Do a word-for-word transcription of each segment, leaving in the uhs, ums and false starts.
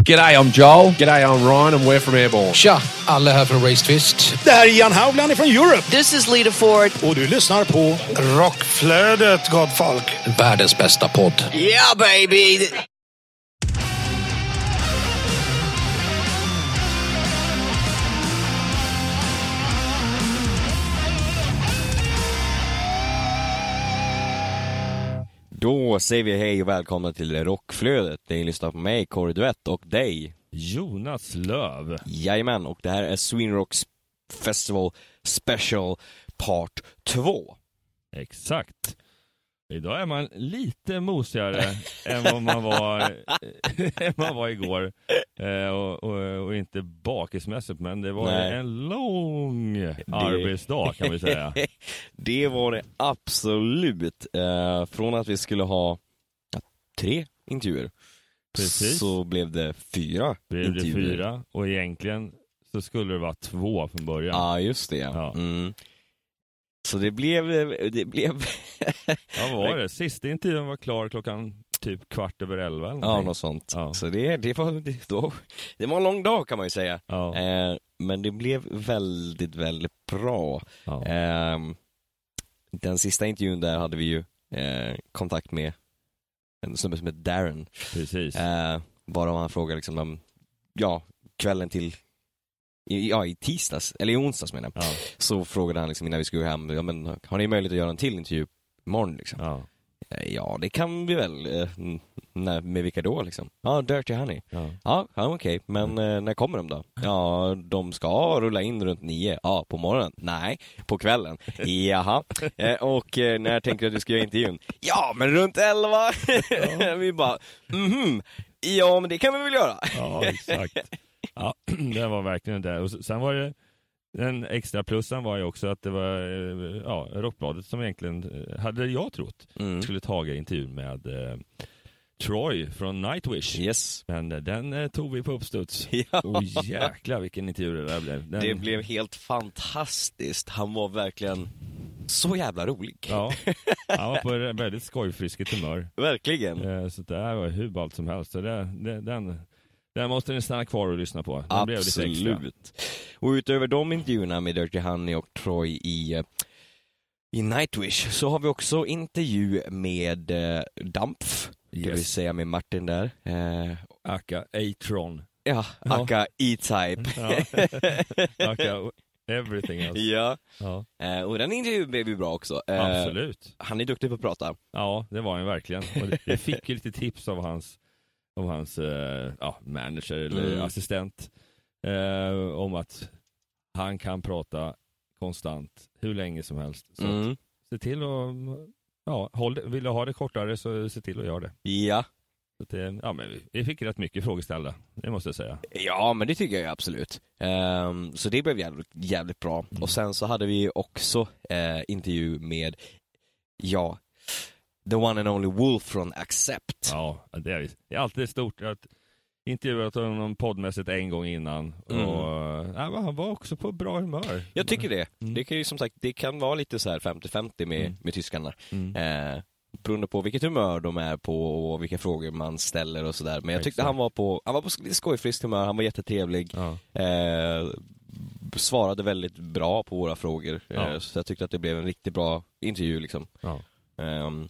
G'day, I'm Joel. G'day, I'm Ryan. I'm We're from Airborne. Tja, alla här från Race Twist. Det här är Jan Haugland från Europe. This is Lita Ford. Och du lyssnar på Rockflödet, gott folk. Världens bästa podd. Yeah, baby! Då säger vi hej och välkomna till Rockflödet. Ni lyssnar på mig, Corey Duett, och dig, Jonas Löv. Jajamän, och det här är Sweden Rocks Festival Special Part två. Exakt. Idag är man lite mosigare än vad man var än man var igår. Eh, och, och, och inte bakismässigt, men det var Nej. en lång arbetsdag kan vi säga. Det var det absolut. Eh, från att vi skulle ha ja, tre intervjuer. Precis. Så blev det fyra Blev det intervjuer. fyra, och egentligen så skulle det vara två från början. Ja, just det. Ja. Mm. Så det blev... Det blev... Ja, vad var det? Sista intervjun var klar klockan typ kvart över elva. Eller ja, någonting. något sånt. Ja. Så det, det, var, det, då, det var en lång dag kan man ju säga. Ja. Eh, men det blev väldigt, väldigt bra. Ja. Eh, den sista intervjun där hade vi ju eh, kontakt med en snubbe som heter Darren. Precis. Eh, bara han frågade liksom om, ja, kvällen till i, ja, i tisdags, eller i onsdags menar jag. Ja. Så frågade han liksom innan vi skulle hem, ja, men har ni möjlighet att göra en till intervju imorgon liksom? Ja. Eh, Ja, det kan vi väl. Eh, när, med vilka då liksom? Ja, Dirty Honey. Ja. Ja, ja okej. Men eh, när kommer de då? Ja, de ska rulla in runt nio. Ja, på morgonen? Nej, på kvällen. Jaha. Eh, och eh, när tänker du att du ska göra intervjun? Ja, men runt elva. Ja. Vi bara, mhm. Ja, men det kan vi väl göra. Ja, exakt. Ja, det var verkligen det. Och sen var det den extra plussen var ju också att det var ja, Rockbladet som egentligen hade jag trott Mm. skulle taga intervjun med eh, Troy från Nightwish. Yes. Men eh, den eh, tog vi på uppstuds. Ja. Och jäklar vilken intervju det där blev. Den... Det blev helt fantastiskt. Han var verkligen så jävla rolig. Ja, han var på ett väldigt skojfriskt humör. Verkligen. Eh, så det här var hur ballt som helst. Så det, det, den... Den måste ni stanna kvar och lyssna på. Den blev lite extra. Absolut. Och utöver de intervjuerna med Dirty Honey och Troy i, i Nightwish så har vi också intervju med eh, Dampf. Yes. Det vill säga med Martin där. Eh, Aka A-tron. ja, Ja. aka E-Type. Ja. Aka everything else. Ja. Ja. Eh, och den intervjun blev ju bra också. Eh, Absolut. Han är duktig på att prata. Ja, det var han verkligen. Och det, jag fick ju lite tips av hans, av hans eh, ja, manager eller Mm. assistent eh, om att han kan prata konstant hur länge som helst. Så Mm. att, se till att, ja, håll det, vill du ha det kortare så se till att göra det. Ja. Så att det ja, men vi, vi fick rätt mycket frågeställda, det måste jag säga. Ja, men det tycker jag absolut. Um, så det blev jävligt, jävligt bra. Mm. Och sen så hade vi också eh, intervju med, ja, the one and only Wolf från Accept. Ja, det är, det är alltid stort att intervjuat honom poddmässigt en gång innan. Mm. Och ja, han var också på bra humör. Jag tycker det. Mm. Det kan ju som sagt, det kan vara lite så här femtio femtio med, Mm. med tyskarna. Mm. Eh, beroende på vilket humör de är på och vilka frågor man ställer och sådär. Men jag tyckte Exakt. han var på, han var på lite skojfriskt humör, han var jättetrevlig. Ja. Eh, svarade väldigt bra på våra frågor. Ja. Eh, så jag tyckte att det blev en riktigt bra intervju liksom. Ja. Um,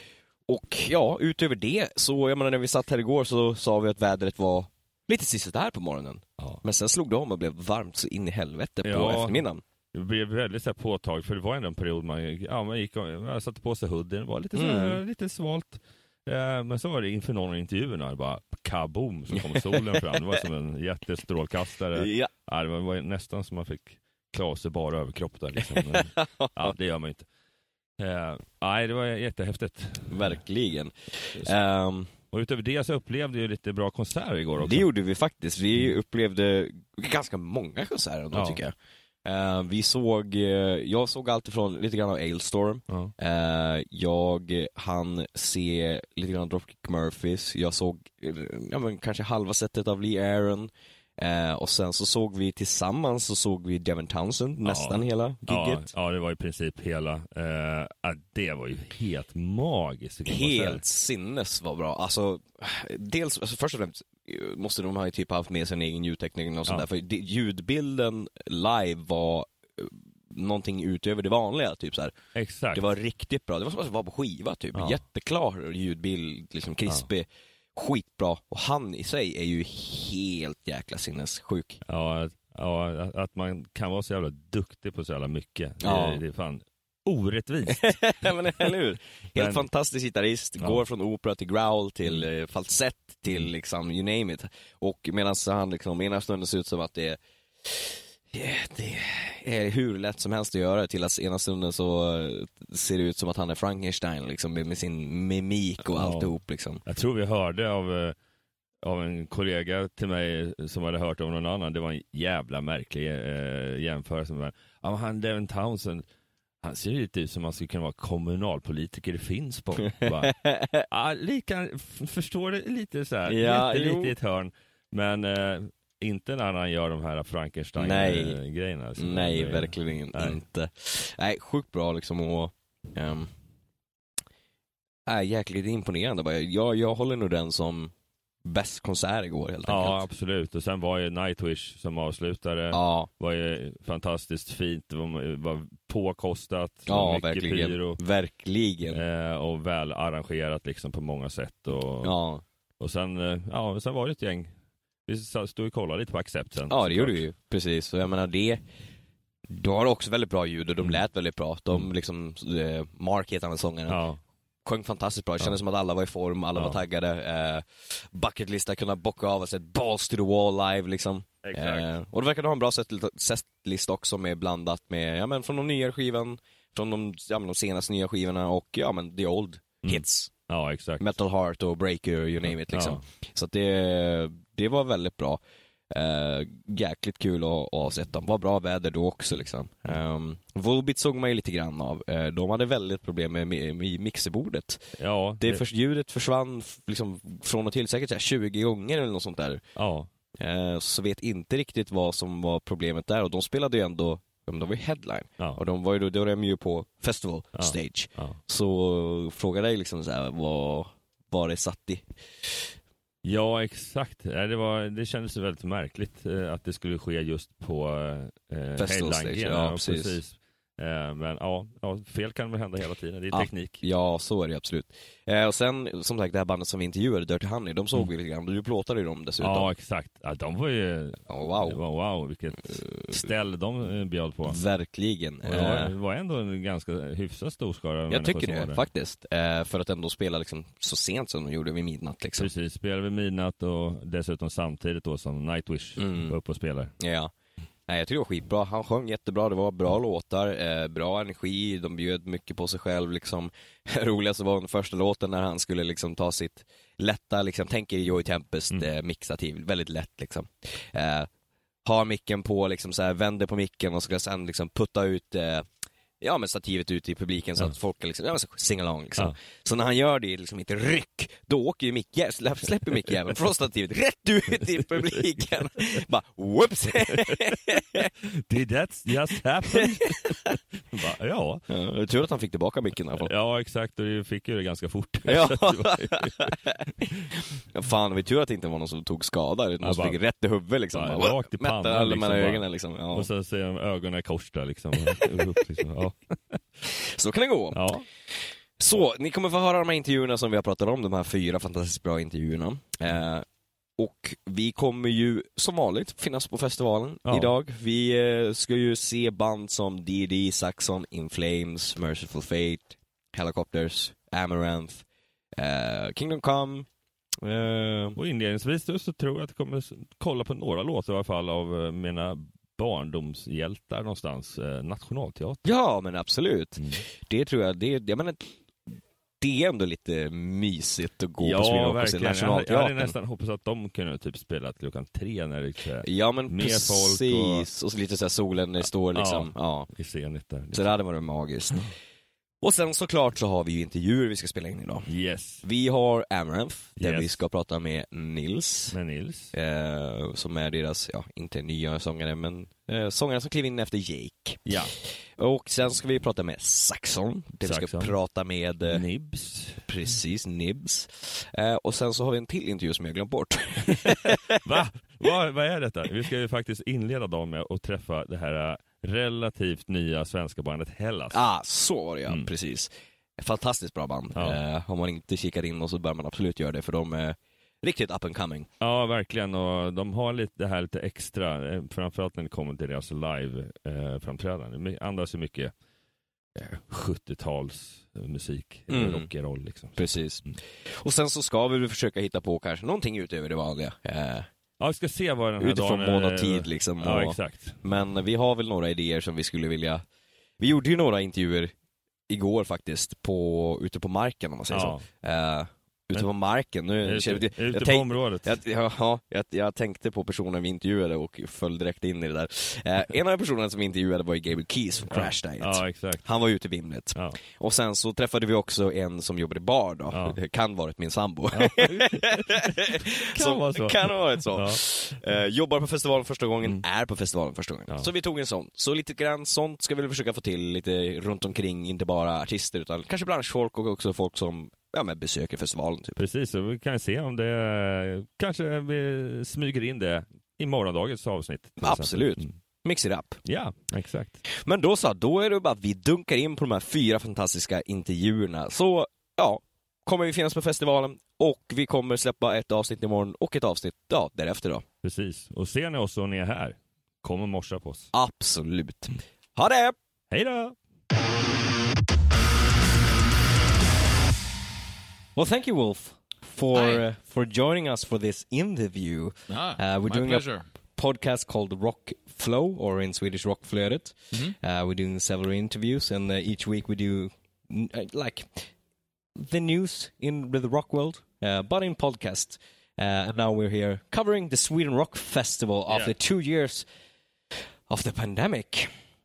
och ja, utöver det så, jag menar när vi satt här igår så sa vi att vädret var lite sisådär på morgonen. Ja. Men sen slog det om och blev varmt så in i helvete på Ja. eftermiddagen. Det blev väldigt så här påtagligt, för det var ändå en period man, ja, man gick och man satte på sig hoodien, det var lite, så här, Mm. lite svalt. Eh, men så var det inför någon av intervjuerna, bara kaboom, så kom solen fram. Det var som en jättestrålkastare. Ja. Ja, det var, var nästan som man fick klä sig bara överkropp där liksom. Men, ja, det gör man inte. Eh, nej, det var jättehäftigt. Verkligen. Så- Um, Och utöver det så upplevde jag lite bra konserter igår också. det gjorde vi faktiskt. Vi upplevde ganska många konserter ändå, Ja. tycker jag. Uh, vi såg, uh, jag såg allt ifrån lite grann av Ailstorm. Ja. Uh, jag hann se lite grann av Dropkick Murphys. Jag såg uh, ja, men kanske halva sättet av Lee Aaron. Uh, och sen så såg vi tillsammans så såg vi Devin Townsend nästan hela Ja, gigget. ja, det var i princip hela. Eh, ja, det var ju helt magiskt. vilken Helt konsert. sinnes var bra. Alltså, dels, alltså först och främst, måste de ha ju typ haft med sin egen ljudtekniker och sånt Ja. där. För det, ljudbilden live var eh, någonting utöver det vanliga, typ så här. Exakt. Det var riktigt bra. Det var som att vara på skiva typ. Ja. Jätteklar ljudbild, liksom krispig. Skitbra. Och han i sig är ju helt jäkla sinnessjuk. Ja, att, ja, att- att man kan vara så jävla duktig på så jävla mycket. Ja. Det, det är fan orättvist. Men eller hur? Helt Men- fantastisk gitarrist. Ja. Går från opera till growl till eh, falsett till liksom you name it. Och medan han liksom ena stunden ser ut som att det är Yeah, det är hur lätt som helst att göra, till att ena stunden så eh, ser det ut som att han är Frankenstein liksom, med, med sin mimik och Ja. alltihop liksom. Jag tror vi hörde av, eh, av en kollega till mig som hade hört om någon annan. Det var en jävla märklig eh, jämförelse med ja, men han Devin Townsend. Han ser ju lite ut som man skulle kunna vara kommunalpolitiker i Finspång. Bara, ja, lika, f- förstår det lite så här, Ja, lite, jo. lite i ett hörn. Men eh, inte när han gör de här Nej. Frankenstein-grejerna. Alltså. Nej, Det- verkligen nej. inte. Nej, sjukt bra liksom och um, är jäkligt imponerande. Bara, Jag, jag håller nog den som bäst konsert igår helt Ja, enkelt. absolut. Och sen var ju Nightwish som avslutade. Ja, Var ju fantastiskt fint. Det var, var påkostat. ja mycket verkligen. pyro. Verkligen. Eh, och väl arrangerat liksom på många sätt. Och, Ja. och sen, eh, ja, sen var det ett gäng. Vi stod och kollade lite på Accept sen. Ja, det gjorde såklart. vi ju. Precis. Så jag menar det, då har det också väldigt bra ljud och de Mm. lät väldigt bra. De liksom, eh, Mark heter han sångaren. Ja, Sjöng fantastiskt bra. Det kändes Ja. som att alla var i form, alla Ja. var taggade. Eh, bucketlista, kunna bocka av och sätta balls to the wall live liksom. exakt. Eh, och det verkar ha en bra setlist också med blandat med, ja men från de nya skivan, från de, ja, men de senaste nya skivorna och ja men the old Mm. hits. Ja, exakt. Metal Heart och Breaker, you name it liksom. Så att det, det var väldigt bra. Uh, jäkligt kul att, att ha sett dem. Var bra väder då också liksom. Um, Volbeat såg man ju lite grann av. Uh, de hade väldigt problem med, med, med mixerbordet. Ja, Det det, först, ljudet försvann f- liksom från och till säkert så här tjugo gånger eller något sånt där. ja, Uh, så vet inte riktigt vad som var problemet där. Och de spelade ju ändå, de var ju headline. ja, Och de var ju då, då var de ju på festival Ja. stage. ja. Så fråga dig liksom så här, vad, vad det satt i. Ja, exakt. Nej, Det, var, det kändes väldigt märkligt eh, att det skulle ske just på eh, Festival stage, headline-grejen. ja, precis. Eh, men ja, ja, fel kan väl hända hela tiden. Det är Ja. teknik. Ja, så är det absolut. Eh, och sen, som sagt, det här bandet som vi intervjuade, Dirty Honey, de såg Mm. vi lite grann. Du plåtade ju dem dessutom. Ja, exakt. Ja, de var ju... Oh, wow. Det var, wow, vilket ställ de eh, bjöd på. Verkligen. Och det var, Eh, det var ändå en ganska hyfsat stor skara jag människor tycker som var det, där. faktiskt. Eh, för att ändå spela liksom så sent som de gjorde vid midnatt liksom. Precis, spelade vid midnatt och dessutom samtidigt då som Nightwish Mm. var uppe och spelade. Ja. Nej, jag tycker det var skitbra. Han sjöng jättebra, det var bra låtar, eh, bra energi, de bjöd mycket på sig själv liksom. Roligast var den första låten när han skulle liksom ta sitt lätta, liksom, tänker Joey Tempest Mm. eh, mixativ, väldigt lätt liksom. Eh, har micken på, liksom så här, vänder på micken och ska sen liksom putta ut eh, ja men stativet ut i publiken så Ja. att folk kan liksom, ja men så sing along liksom. Ja. Så när han gör det liksom inte ryck, då åker ju mick, släpp, släpper mickjäveln från stativet rätt ut i publiken. Bara whoops. Did that just happen? Bara, ja. Ja, det är tur att han fick tillbaka micken i alla fall. ja, exakt. Och vi fick ju det ganska fort. Ja. Så det var ju- Ja, fan, det var tur att det inte var någon som tog skada. Någon Ja, som bara- fick rätt i huvudet liksom. Ja, Bara, rakt i mätte pannan, alla liksom, mellan bara. ögonen liksom. Ja. Och så ser de ögonen i kors där liksom. Upp, liksom. Ja. Så kan det gå. Ja. Så, ni kommer få höra de här intervjuerna som vi har pratat om, de här fyra fantastiskt bra intervjuerna. Eh, och vi kommer ju som vanligt finnas på festivalen Ja. idag. Vi eh, ska ju se band som D D, Saxon, In Flames, Merciful Fate, Helicopters, Amaranth, eh, Kingdom Come. Eh, Och inledningsvis då så tror jag att jag kommer s- kolla på några låtar i alla fall av eh, mina barndomshjältar någonstans. Eh, Nationalteatern. ja, men absolut. Mm. Det tror jag, det, jag menar, det är ändå lite mysigt att gå på Sweden Rock och se verkligen. Jag hade, jag hade Nationalteatern. nästan hoppats att de kunde typ spela klockan tre när det är Ja men Mer precis, folk och... och så lite så här solen det står liksom, ja. i scenet där. Så det hade varit magiskt. Och sen såklart så har vi ju intervjuer vi ska spela in idag. Yes, Vi har Amaranth, där Yes. vi ska prata med Nils, med Nils. eh, som är deras, ja inte nya sångare, men eh, sångare som klev in efter Jake. Ja. Och sen ska vi prata med Saxon. Vi ska Saxon. prata med... eh, Nibs. Precis, Nibs. Eh, och sen så har vi en till intervju som jag glömt bort. Va? Vad, vad är detta? Vi ska ju faktiskt inleda dagen med att träffa det här relativt nya svenska bandet Hellas. Ah, så var det ja, Mm. precis. Fantastiskt bra band. Ja. Eh, om man inte kikar in och så bör man absolut göra det, för de är riktigt up and coming. Ja, verkligen. Och de har lite, det här lite extra, eh, framförallt när det kommer till deras live-framträdanden. Det andas ju mycket eh, sjuttio-tals musik, Mm. rock'n'roll liksom. Precis. Mm. Och sen så ska vi försöka hitta på kanske någonting utöver det vanliga. Eh, Ja, vi ska se vad den här utifrån dagen... mån eh, och tid liksom. Ja, och, exakt. men vi har väl några idéer som vi skulle vilja... Vi gjorde ju några intervjuer igår faktiskt, på, ute på marken om man säger Ja. så. Eh, ute på marken. Nu, Ute, jag, ute jag på tänk- området. Jag, ja, jag, jag tänkte på personen vi intervjuade och föll direkt in i det där. Eh, en av personerna som vi intervjuade var ju Gabriel Keys från Crash Diet. Ja, exakt. Han var ute i vimlet. Ja. Och sen så träffade vi också en som jobbade i bar då. Ja. Det kan varit min sambo. Kan vara så. Kan ha varit så. Ja. Eh, jobbar på festivalen första gången, Mm. är på festivalen första gången. Ja. Så vi tog en sån. Så lite grann sånt ska vi väl försöka få till lite runt omkring, inte bara artister utan kanske branschfolk och också folk som ja, men besöker festivalen typ. Precis, så vi kan se om det kanske vi smyger in det i morgondagens avsnitt. till exempel. Absolut. Mm. Mix it up. Ja, exakt. Men då så, då är det bara att vi dunkar in på de här fyra fantastiska intervjuerna. Så, ja, kommer vi finnas på festivalen och vi kommer släppa ett avsnitt imorgon och ett avsnitt, ja, därefter då. Precis. Och ser ni oss och ni är här, kom och morsa på oss. Absolut. Ha det! Hej då! Well, thank you, Wolf, for Hi. uh, for joining us for this interview. Ah, Uh, we're my doing pleasure. a podcast called Rock Flow, or in Swedish Rockflödet. Mhm. Uh, we're doing several interviews, and uh, each week we do mm, uh, like the news in the rock world, uh, but in podcast. Uh, and now we're here covering the Sweden Rock Festival after two years of the pandemic.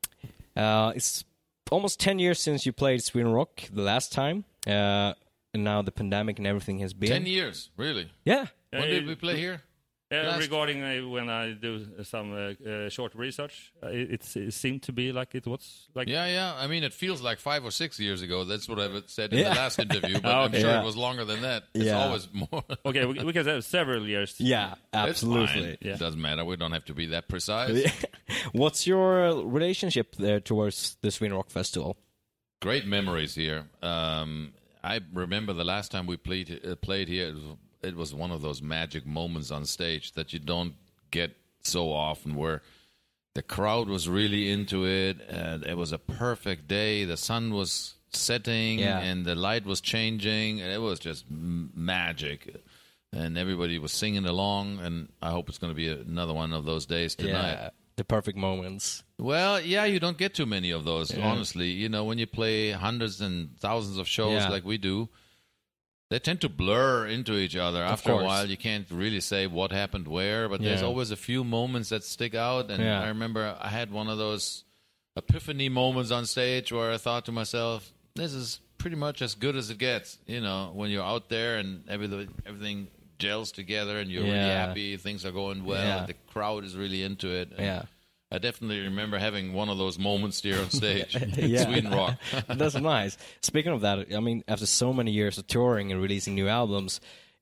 Uh, it's almost ten years since you played Sweden Rock the last time. Uh, And now the pandemic and everything has been... Ten years, really? Yeah. When Uh, did we play here? Uh, Last- regarding uh, when I do some uh, uh, short research, uh, it, it's, it seemed to be like it was like Yeah, yeah. I mean, it feels like five or six years ago. That's what I said in Yeah. the last interview, but Ah, I'm okay. sure Yeah. it was longer than that. It's Yeah. always more. okay, we, we can say several years. Yeah, It's absolutely. fine. Yeah. It doesn't matter. We don't have to be that precise. What's your uh, relationship there towards the Sweden Rock Festival? Great memories here. Um, I remember the last time we played uh, played here. It was, it was one of those magic moments on stage that you don't get so often, where the crowd was really into it, and it was a perfect day. The sun was setting, Yeah. and the light was changing, and it was just m- magic. And everybody was singing along, and I hope it's going to be another one of those days tonight. Yeah, the perfect moments. Well, yeah, you don't get too many of those, Yeah. honestly. You know, when you play hundreds and thousands of shows Yeah. like we do, they tend to blur into each other. After a course. while, you can't really say what happened where, but there's Yeah. always a few moments that stick out. And Yeah. I remember I had one of those epiphany moments on stage where I thought to myself, this is pretty much as good as it gets. You know, when you're out there and everything, everything gels together and you're really Yeah. happy, things are going well, Yeah. and the crowd is really into it. And Yeah. I definitely remember having one of those moments here on stage. Yeah. Sweden Rock. That's nice. Speaking of that, I mean, after so many years of touring and releasing new albums,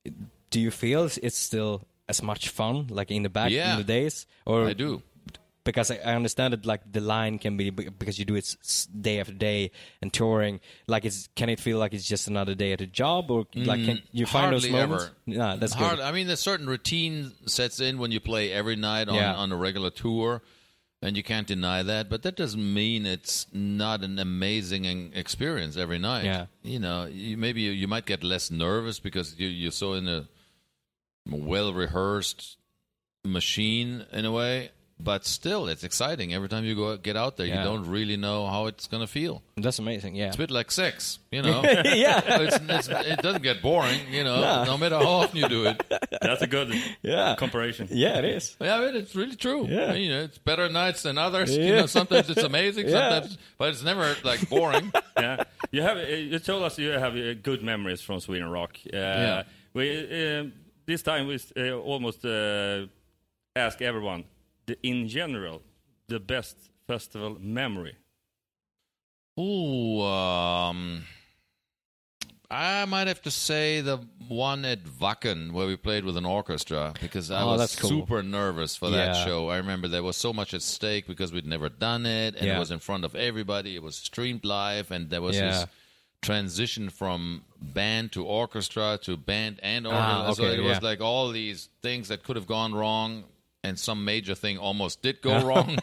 do you feel it's still as much fun, like in the back Yeah. in the days? Or I do. Because I, I understand that, like, the line can be, because you do it s- day after day and touring, like, it's, can it feel like it's just another day at a job, or like, can you find those Hardly moments? ever. Yeah, that's Hard, good. I mean, a certain routine sets in when you play every night on, Yeah. on a regular tour, and you can't deny that. But that doesn't mean it's not an amazing en- experience every night. Yeah. You know, you, maybe you, you might get less nervous because you, you're so in a well-rehearsed machine in a way. But still, it's exciting. Every time you go get out there, Yeah. you don't really know how it's going to feel. That's amazing, yeah. It's a bit like sex, you know. Yeah. it's, it's, it doesn't get boring, you know, No. no matter how often you do it. That's a good Yeah. comparison. Yeah, it is. Yeah, I mean, it's really true. Yeah. You know, it's better nights than others. You Yeah. know, sometimes it's amazing, Yeah. sometimes, but it's never like boring. Yeah, you have. uh, You told us you have uh, good memories from Sweden Rock. Uh, Yeah. We uh, this time we uh, almost uh, ask everyone, the, in general, the best festival memory Ooh, um, I might have to say the one at Wacken where we played with an orchestra because I Oh, was that's cool. super nervous for that Yeah. show. I remember there was so much at stake because we'd never done it, and Yeah. it was in front of everybody. It was streamed live, and there was Yeah. this transition from band to orchestra to band and orchestra. Ah, so okay, it was yeah. like all these things that could have gone wrong, and some major thing almost did go wrong.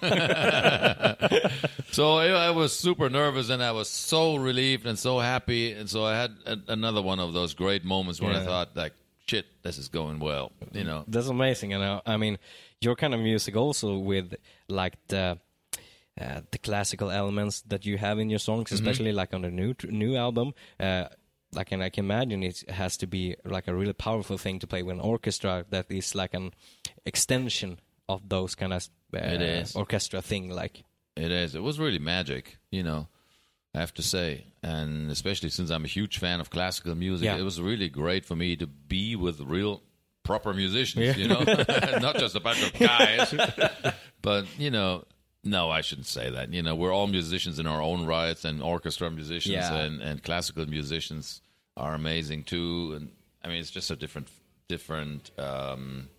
So I, I was super nervous, and I was so relieved and so happy. And so I had a, another one of those great moments where I Yeah. thought, like, shit, this is going well. You know, That's amazing, and uh, I mean, your kind of music also with like the uh, the classical elements that you have in your songs, especially like on the new new album. Uh, like, and I can imagine it has to be like a really powerful thing to play with an orchestra that is like an extension of those kind of uh, It is. orchestra thing. Like, it is. It was really magic, you know, I have to say. And especially since I'm a huge fan of classical music, Yeah. it was really great for me to be with real proper musicians, Yeah. you know, not just a bunch of guys. But, you know, no, I shouldn't say that. You know, we're all musicians in our own rights, and orchestra musicians Yeah. and, and classical musicians are amazing too. And I mean, it's just a different, different, um,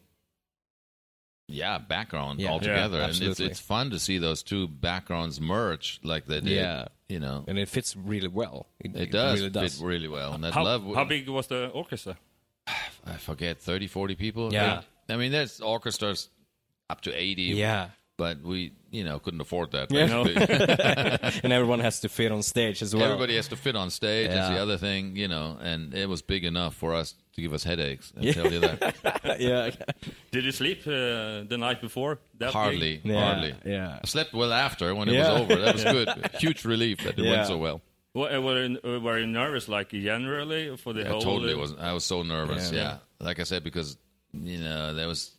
yeah, background Yeah. altogether. Yeah, and it's absolutely. it's fun to see those two backgrounds merge like they did. Yeah. You know, and it fits really well. it does really does. fit really well. And I How, love how big was the orchestra? I forget, thirty, forty people. Yeah. I mean, there's orchestras up to eighty. Yeah. But we, you know, couldn't afford that. Yeah. basically. And everyone has to fit on stage as well. Everybody has to fit on stage. That's Yeah. the other thing, you know, and it was big enough for us to give us headaches. I tell you that. Yeah. Did you sleep uh, the night before? That Hardly, gig? Yeah, hardly. yeah. I slept well after when it Yeah. was over. That was good. Huge relief that it Yeah. went so well. Were, were, you- were you nervous, like generally, for the I whole? totally uh, was. I was so nervous. Yeah. Yeah. Like I said, because you know there was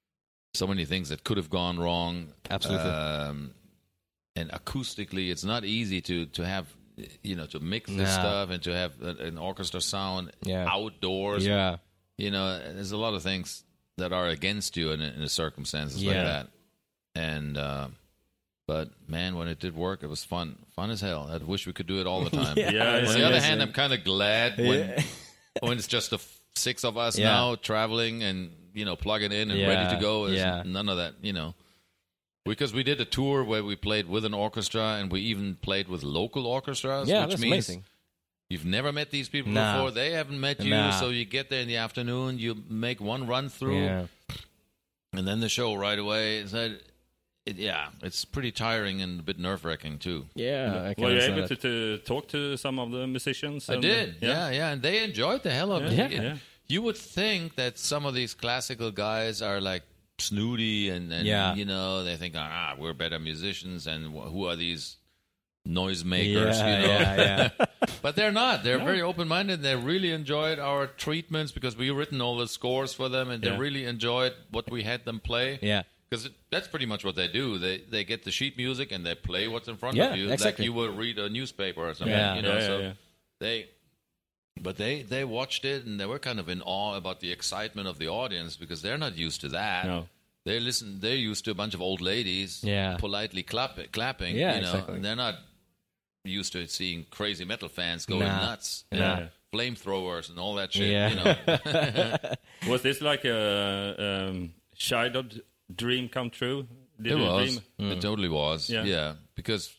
so many things that could have gone wrong. Absolutely. Um, and acoustically, it's not easy to to have you know to mix this Nah. stuff and to have a- an orchestra sound Yeah. outdoors. Yeah. You know, there's a lot of things that are against you in, in the circumstances like Yeah. that. And uh, but man, when it did work, it was fun, fun as hell. I wish we could do it all the time. Yeah, Yeah, it's On the other amazing. hand, I'm kind of glad when Yeah. when it's just the f- six of us Yeah. now traveling and you know plugging in and Yeah, ready to go. There's yeah. none of that, you know. Because we did a tour where we played with an orchestra and we even played with local orchestras, Yeah, which that's means amazing. you've never met these people Nah. before. They haven't met you, Nah. so you get there in the afternoon, you make one run through, Yeah. and then the show right away. Is that it, yeah, it's pretty tiring and a bit nerve wracking too. Yeah. I can Were you understand able to, that. to talk to some of the musicians? I and- did, yeah. yeah, and they enjoyed the hell of it. Yeah. You- Yeah. You would think that some of these classical guys are like snooty and, and Yeah. you know, they think, ah, we're better musicians, and wh- who are these noisemakers? Yeah, you know? yeah, yeah. But they're not. They're very open-minded. They really enjoyed our treatments because we written all the scores for them, and they Yeah. really enjoyed what we had them play. Yeah. Because that's pretty much what they do. They they get the sheet music and they play what's in front Yeah, of you, exactly. like you would read a newspaper or something. Yeah. You know, Yeah, yeah, so yeah. they. But they, they watched it and they were kind of in awe about the excitement of the audience because they're not used to that. No. They listen. They're used to a bunch of old ladies, Yeah. politely clap, clapping. Yeah, you know, exactly. and they're not used to seeing crazy metal fans going Nah. nuts, Yeah. and flamethrowers and all that shit. Yeah. You know, Was this like a um, childhood dream come true? Did it you was. dream? Mm. It totally was. Yeah. Yeah. Because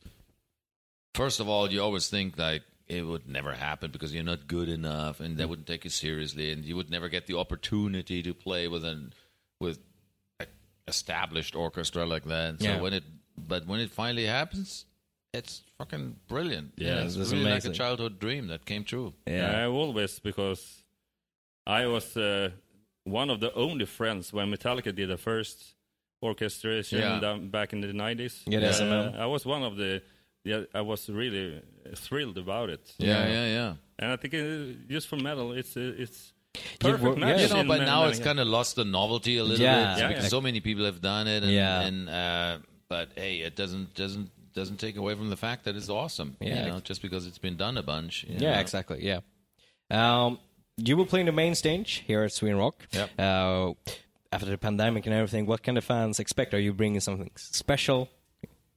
first of all, you always think like it would never happen because you're not good enough, and they Mm. wouldn't take you seriously, and you would never get the opportunity to play with an with a established orchestra like that. So Yeah. when it, but when it finally happens, it's fucking brilliant. Yeah, it's this is really like amazing. a childhood dream that came true. Yeah. I always, because I was uh, one of the only friends when Metallica did the first orchestration Yeah. down back in the nineties. Yeah, that's uh, amazing. I was one of the. Yeah, I was really thrilled about it. Yeah, yeah, yeah. And I think uh, just for metal, it's uh, it's You perfect were- match. yeah. You know, in but ma- now many- it's kind of lost the novelty a little Yeah. bit Yeah, because yeah. so many people have done it, and, Yeah. and uh, but hey, it doesn't doesn't doesn't take away from the fact that it's awesome. Yeah. You know, just because it's been done a bunch. you Yeah, know. exactly. Yeah. Um, you will play in the main stage here at Sweden Rock. Yep. Uh, after the pandemic and everything, what can the fans expect? Are you bringing something special?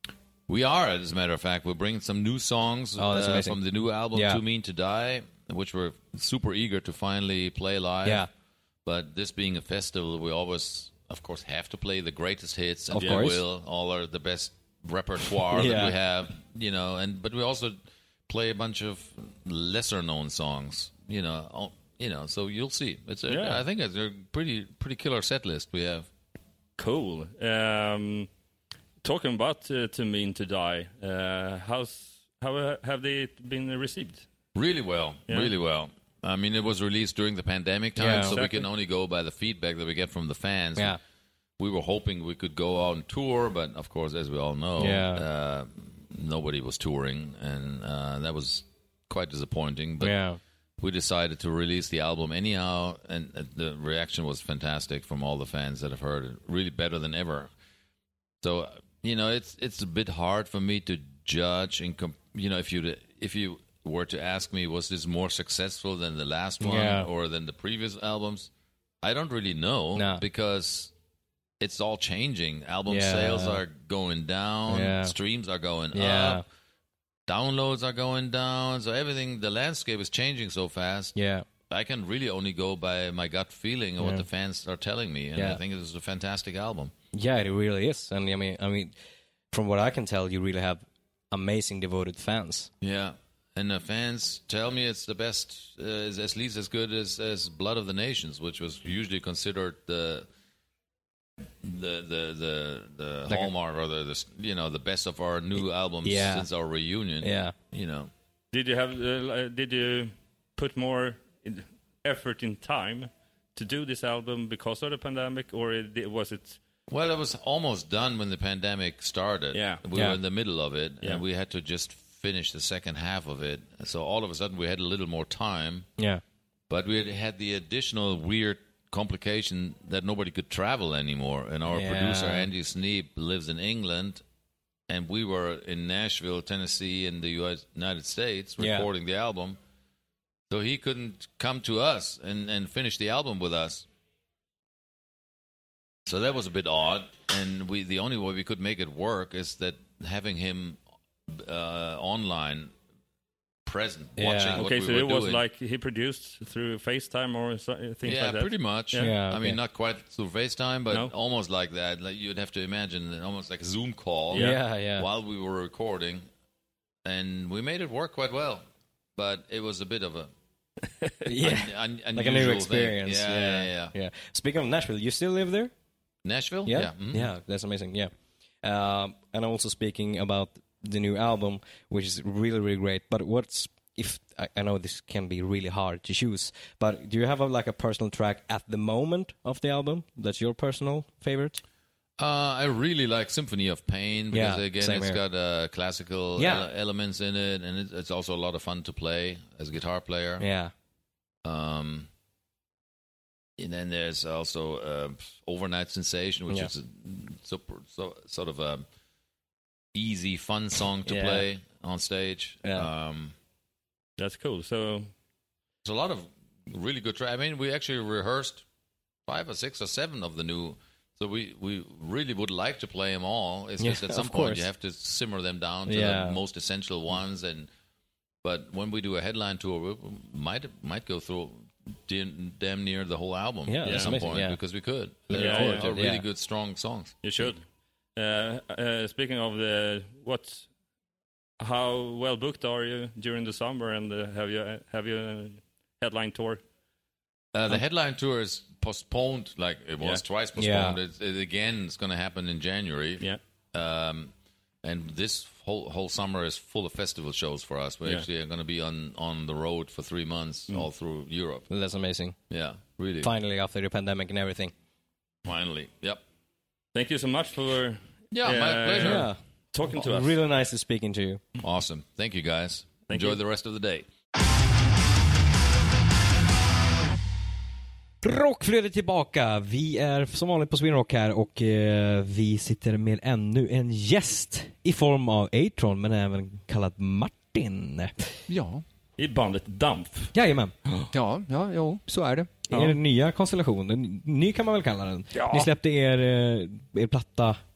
We are, as a matter of fact. We're bringing some new songs Oh, that's uh, amazing. from the new album, Yeah. Too Mean to Die, which we're super eager to finally play live. Yeah. But this being a festival, we always, of course, have to play the greatest hits, and Of we course. will. All are the best repertoire Yeah. that we have, you know. And but we also play a bunch of lesser-known songs, you know. all- You know, so you'll see. It's a, Yeah. I think it's a pretty pretty killer set list we have. Cool. Um, talking about uh, Too Mean to Die, uh, how's how uh, have they been received? Really well, Yeah. really well. I mean, it was released during the pandemic time, Yeah. so we Exactly. can only go by the feedback that we get from the fans. Yeah. We were hoping we could go out on tour, but of course, as we all know, Yeah. uh, nobody was touring, and uh, that was quite disappointing. But Yeah. we decided to release the album anyhow, and uh, the reaction was fantastic from all the fans that have heard it. Really better than ever. So, uh, you know, it's it's a bit hard for me to judge. In com- you know, if you if you were to ask me, was this more successful than the last one Yeah. or than the previous albums? I don't really know No. because it's all changing. Album Yeah. sales are going down, Yeah. streams are going Yeah. up, downloads are going down. So everything, the landscape is changing so fast. Yeah. I can really only go by my gut feeling of what Yeah. the fans are telling me, and Yeah. I think it is a fantastic album. Yeah, it really is. And I mean, I mean, from what I can tell, you really have amazing devoted fans. Yeah, and the fans tell me it's the best, uh, is at least as good as, as Blood of the Nations, which was usually considered the the the the, the Like a- hallmark or the, the you know the best of our new albums Yeah. since our reunion. Yeah. you know. Did you have uh, did you put more in- effort in time to do this album because of the pandemic, or it- was it? Well, it was almost done when the pandemic started. Yeah. We Yeah. were in the middle of it, Yeah. and we had to just finish the second half of it. So all of a sudden, we had a little more time, Yeah. but we had, had the additional weird complication that nobody could travel anymore. And our Yeah. producer, Andy Sneap, lives in England, and we were in Nashville, Tennessee, in the U S United States, Yeah. recording the album. So he couldn't come to us and, and finish the album with us. So that was a bit odd, and we the only way we could make it work is that having him uh, online, present, Yeah. watching what Okay, we so were it was doing. like he produced through FaceTime or so, things Yeah, like that. pretty much. Yeah. Yeah, I okay. mean, not quite through FaceTime, but No. almost like that. Like you'd have to imagine almost like a Zoom call. Yeah. Yeah, yeah. While we were recording, and we made it work quite well. But it was a bit of a Yeah. un- un- Like a new unusual experience. Thing. Yeah, yeah, yeah, yeah. Speaking of Nashville, you still live there? Nashville. Yeah. Yeah. mhm. Yeah, that's amazing. Yeah. Um, and also speaking about the new album, which is really, really great. But what's if I, I know this can be really hard to choose, but do you have a, like a personal track at the moment of the album that's your personal favorite? Uh, I really like Symphony of Pain because Yeah, again, same it's here. got uh, classical Yeah. ele- elements in it, and it's, it's also a lot of fun to play as a guitar player. Yeah. Um, and then there's also uh, Overnight Sensation, which Yeah. is a super, so, sort of a easy, fun song to Yeah. play on stage. Yeah. Um, That's cool. So there's a lot of really good tracks. I mean, we actually rehearsed five or six or seven of the new. So we, we really would like to play them all. It's Yeah, just at some of point course. you have to simmer them down to Yeah. the most essential ones. And but when we do a headline tour, we might might go through damn, damn near the whole album Yeah, at that's some amazing, point yeah. because we could. Looking They're, forward they're to it, really yeah. good, strong songs. you should. Uh, uh, speaking of the what, how well booked are you during the summer, and uh, have you have you a headline tour? Uh, the headline tour is postponed, like it was Yeah. twice postponed. It, it, again, it's going to happen in January. Yeah. Um, and this whole whole summer is full of festival shows for us. We Yeah. actually are going to be on, on the road for three months all through Europe. That's amazing. Yeah, really. Finally, after the pandemic and everything. Finally. Yep. Thank you so much for Yeah, my uh, pleasure. Yeah. talking to us. Really nice to speaking to you. Awesome. Thank you, guys. Thank Enjoy you. the rest of the day. Rockflödet tillbaka. Vi är som vanligt på Sweden Rock här och eh, vi sitter med ännu en gäst i form av A-Tron, men även kallad Martin. Ja, I bandet Dampf. Jajamän. ja, ja, jo, så är det. Er nya konstellation, en ny kan man väl kalla den. Ja. Ni släppte er, eh, er platta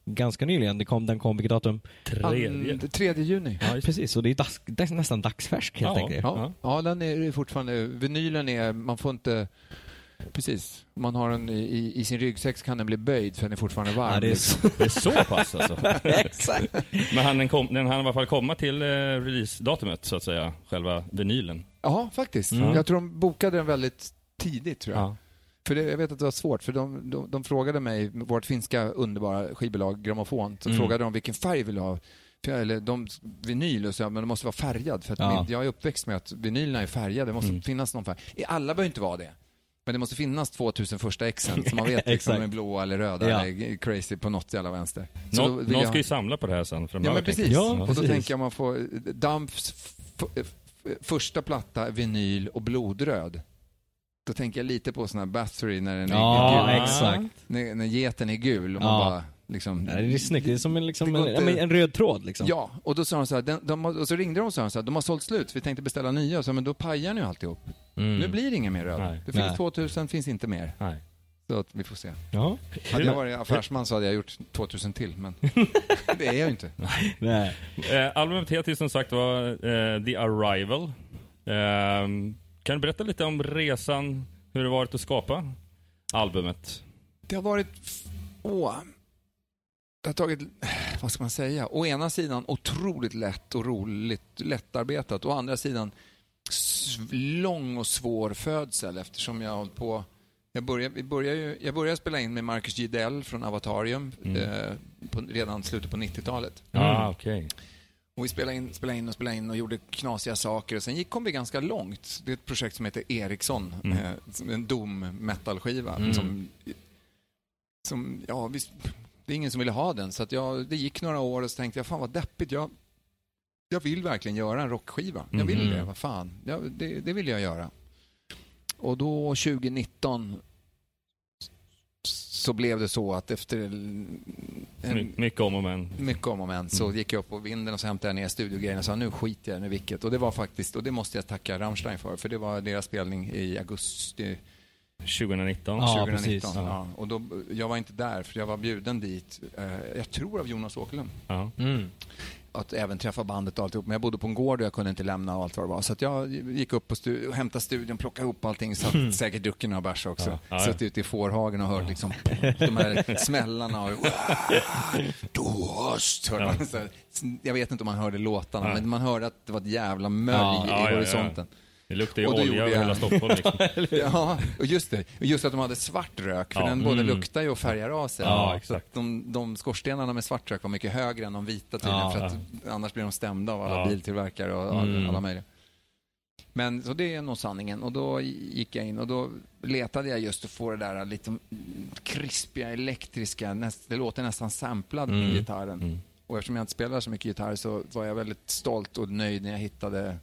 ganska nyligen. Det kom, den kom, vilket datum? Tredje. tredje juni. Ja, precis. Och det är dags, dags, nästan dagsfärsk helt Ja. enkelt. Ja, ja, den är fortfarande... Vinylen är... Man får inte... Precis. Om man har den i, i, i sin ryggsäck kan den bli böjd för den är fortfarande varm. Ja, det är liksom. så. Det är så pass alltså. Exakt. Men han, den, kom, den hann i alla fall komma till eh, release-datumet så att säga, själva vinylen. Ja, faktiskt. Mm. Jag tror de bokade den väldigt tidigt, tror jag. Ja. För det, jag vet att det var svårt, för de, de, de frågade mig, vårt finska underbara skivbolag Grammofon, så Mm. frågade de vilken färg vill du ha? För jag, eller de, vinyl, och så, men det måste vara färgad. För att Ja. min, jag är uppväxt med att vinylerna är färgade, det måste Mm. finnas någon färg. Alla behöver inte vara det. Men det måste finnas tvåtusen första exen, så man vet liksom Exakt. om de är blåa eller röda Ja. eller crazy på något jävla vänster. Så då Nå, vill någon jag- ska ju samla på det här sen framöver. Ja, men tänker precis. jag. Ja, och då precis. tänker jag man får Dumps f- f- första platta, vinyl och blodröd. Då tänker jag lite på sån här Bathory när den är Ja, gul. exakt. När, när geten är gul och man Ja. bara liksom... Ja, det är snyggt. Det är som en, liksom, Det går en, inte- en, en röd tråd liksom. Ja, och då sa de så här, de, de, och så ringde de och sa så här, de har sålt slut, vi tänkte beställa nya, så men då pajar ni ju alltihop. Mm. Nu blir det ingen mer röd. Nej. Det finns Nej. tvåtusen, finns inte mer. Nej. Så att vi får se. Ja. Hade jag varit affärsman så hade jag gjort tvåtusen till, men det är jag ju inte. Nej. Eh, albumet heter som sagt var eh, The Arrival. Eh, kan du berätta lite om resan, hur det varit att skapa albumet? Det har varit... Åh, det har tagit... Vad ska man säga? Å ena sidan otroligt lätt och roligt, lättarbetat. Å andra sidan s- lång och svår födsel, eftersom jag har hållit på... Jag började, vi började ju, jag började spela in med Marcus Gidell från Avatarium Mm. eh, på, redan slutet på nittiotalet. Ja, ah, okej. Och vi spelade in, spelade in och spelade in och gjorde knasiga saker. Och sen gick, kom vi ganska långt. Det är ett projekt som heter Ericsson. Mm. Eh, som en doom-metal-skiva. Mm. Som, som, ja, visst, det är ingen som ville ha den. Så att jag, det gick några år och så tänkte jag, fan vad deppigt. Jag, jag vill verkligen göra en rockskiva. Jag vill Mhm. det, vad fan. Ja, det, det vill jag göra. Och då tjugonitton så blev det så att efter en, My, mycket om och men. mycket om och men så Mm. gick jag upp på vinden och så hämtade jag ner studiogrejerna och sa nu skiter jag nu vilket. Och det var faktiskt, och det måste jag tacka Rammstein för, för det var deras spelning i augusti tjugonitton. Ja, tjugonitton. precis. Ja. Och då, jag var inte där för jag var bjuden dit, eh, jag tror av Jonas Åkerlund, Ja. Mm. att även träffa bandet och alltihop. Men jag bodde på en gård och jag kunde inte lämna och allt vad det var. Så att jag gick upp på stu- och hämtade studion, plockade ihop allting, satt säkert druckit några bärs också. Ja, ja, ja. Satt ute i fårhagen och hört liksom de här smällarna och Dost, hörde man så här. Jag vet inte om man hörde låtarna, Nej. men man hörde att det var ett jävla mölj Ja, i ja, ja, ja. horisonten. Det luktar ju Och då olja gjorde över jag- hela Stockholm. Liksom. Ja, och just det. Och just att de hade svart rök, för Ja. den både Mm. luktar ju och färgar av sig. Ja, Så exakt. att de, de skorstenarna med svart rök var mycket högre än de vita tydligen, Ja, för att annars blir de stämda av alla Ja. biltillverkare och alla, Mm. alla möjliga. Men så det är nog sanningen. Och då gick jag in och då letade jag just att få det där lite krispiga, elektriska, näst, det låter nästan samplad med Mm. gitarren. Mm. Och eftersom jag inte spelar så mycket gitarr så var jag väldigt stolt och nöjd när jag hittade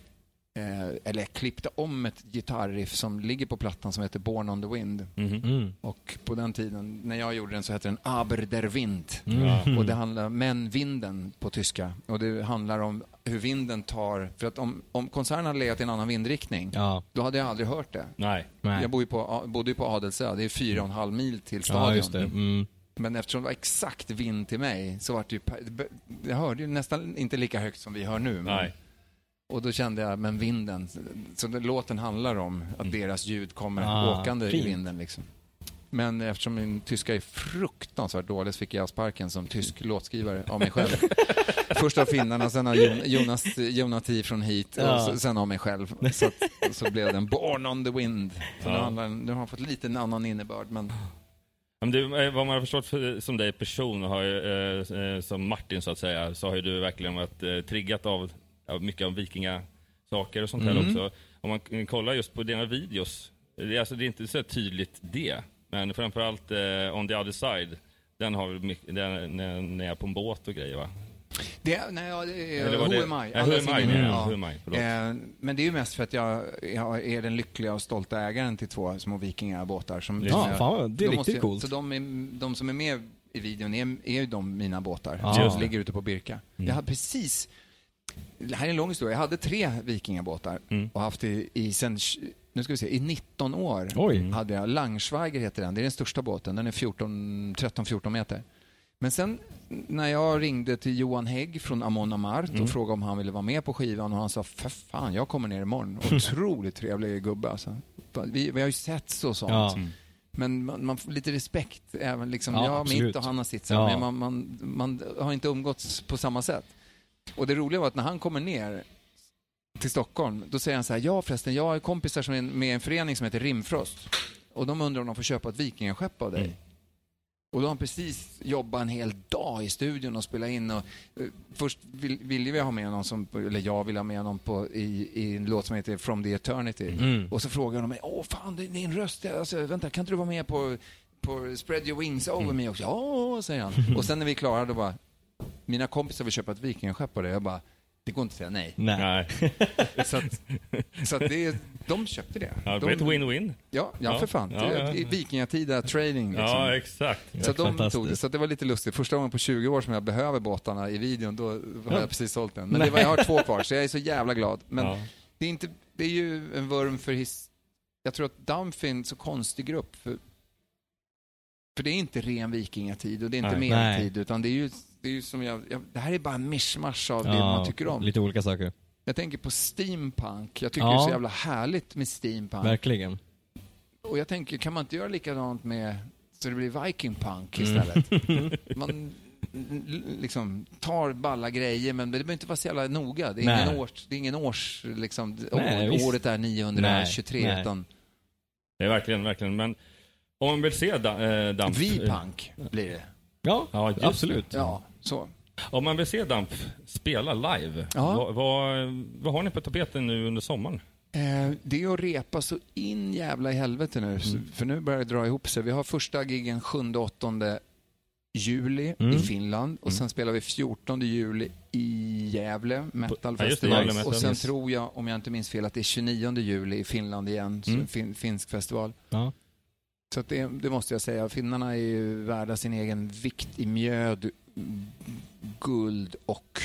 eh, eller jag klippte om ett gitarriff som ligger på plattan som heter Born on the Wind. Mhm. Mm. Och på den tiden, när jag gjorde den, så hette den Aber der Wind. Mm. Och det handlar, men vinden på tyska. Och det handlar om hur vinden tar, för att om, om konserten hade legat i en annan vindriktning, Ja. då hade jag aldrig hört det. Nej. Nej. Jag bodde ju på, bodde ju på Adelsö, det är fyra och en halv mil till stadion. Ja, just det. Mm. Men eftersom det var exakt vind till mig så var det ju, jag hörde ju nästan inte lika högt som vi hör nu. Men, Nej. och då kände jag, men vinden, så den, låten handlar om att deras ljud kommer Ah, åkande fint. i vinden liksom. Men eftersom min tyska är fruktansvärt dålig så fick jag sparken som tysk låtskrivare av mig själv. Först av finnarna, sen av Jon- Jonas, Jonati från hit och Ja. s- sen av mig själv. Så, att, så blev den Born on the Wind. Så Ja. nu, handlar, den- nu har den fått lite en annan innebörd, men Men du, eh, vad man har förstått för, som dig person, har ju, eh, eh, som Martin så att säga, så har ju du verkligen varit eh, triggat av, av mycket av vikingasaker och sånt här Mm. också. Om man k- kollar just på dina videos, det är, alltså, det är inte så tydligt det, men framförallt eh, On the other side, den har vi mycket, den, när, när jag är på en båt och grejer, va? det, nej, ja, det är Eller var Who det- am I? Ja, Alla Who am I, singlar. ja, Ja. Who am I, förlåt. Eh, men det är ju mest för att jag, jag är den lyckliga och stolta ägaren till två små vikingabåtar. Som, Ja, som jag- fan, det är de riktigt måste- coolt. Så de, är, de som är med i videon är, är ju de mina båtar. Ja. Som Just det. ligger ute på Birka. Jag hade precis, det här är en lång historia, jag hade tre vikingabåtar Mm. och haft i, i sen, nu ska vi se, i nitton år Oj. hade jag, Langschweiger heter den, det är den största båten, den är fjorton, tretton fjorton meter. Men sen när jag ringde till Johan Hägg från Amon Amarth Mm. och frågade om han ville vara med på skivan och han sa, för fan, jag kommer ner imorgon. Otroligt trevlig gubbe alltså. Vi, vi har ju sett så sånt. Ja. Men man, man får lite respekt även liksom, Ja, jag har absolut. mitt och han har sitt, Ja. men man, man, man har inte umgåtts på samma sätt. Och det roliga var att när han kommer ner till Stockholm, då säger han så här, ja förresten, jag har kompisar som är med i en förening som heter Rimfrost. Och de undrar om de får köpa ett vikingaskepp av dig. Mm. Och då har han precis jobbat en hel dag i studion och spelat in. Och, eh, först vill, ville vi ha med någon som, eller jag vill ha med någon på, i, i en låt som heter From the Eternity. Mm. Och så frågar de mig, åh fan, det är din röst, alltså, vänta, kan inte du vara med på, på Spread Your Wings Over Me också? Ja, säger han. Och sen när vi är klara, då bara, mina kompisar vill köpa ett vikingaskepp av det. Jag bara, det går inte att säga nej. Nej. Nej. Så att, så att det, de köpte det. Ja, det de, var ett win-win. Ja, ja, Ja. för fan. Ja, Det, ja. I vikingatida trading liksom. Ja, exakt. Så att de Fantastiskt. tog det. Så att det var lite lustigt. Första gången på tjugo år som jag behöver båtarna i videon, då har jag precis sålt den. Men det var, jag har två kvar, så jag är så jävla glad. Men Ja. det, är inte, det är ju en vurm för his... Jag tror att Dumpy är en så konstig grupp. För, för det är inte ren vikingatid och det är inte Nej. medeltid, utan det är ju, det är ju som jag, jag... Det här är bara en mischmasch av det man tycker om. Lite olika saker. Jag tänker på steampunk. Jag tycker Ja. det är så jävla härligt med steampunk. Verkligen. Och jag tänker, kan man inte göra likadant med så det blir vikingpunk Mm. istället? Man l- liksom tar balla grejer, men det behöver inte vara så jävla noga. Det är Nej. ingen års, det är ingen års liksom, Nej, år, visst. året är niohundratjugotre, Nej, nej. utan Det är verkligen, verkligen. Men om man vill se da, äh, Damp... vi-punk blir det. Ja, Ja, just absolut. Ja, så. Om man vill se Damp spela live, Ja. vad, vad, vad har ni på tapeten nu under sommaren? Eh, det är att repa så in jävla i helvete nu, så- för nu börjar det dra ihop sig. Vi har första giggen sjunde åttonde juli Mm. i Finland och sen spelar vi fjortonde juli i Gävle Metal Ja, just det, Festival. Gävle Metal, Och sen yes. tror jag, om jag inte minns fel, att det är tjugonionde juli i Finland igen, så Mm. fin, finsk festival. Ja. Så att det, det måste jag säga, finnarna är ju värda sin egen vikt i mjöd, guld och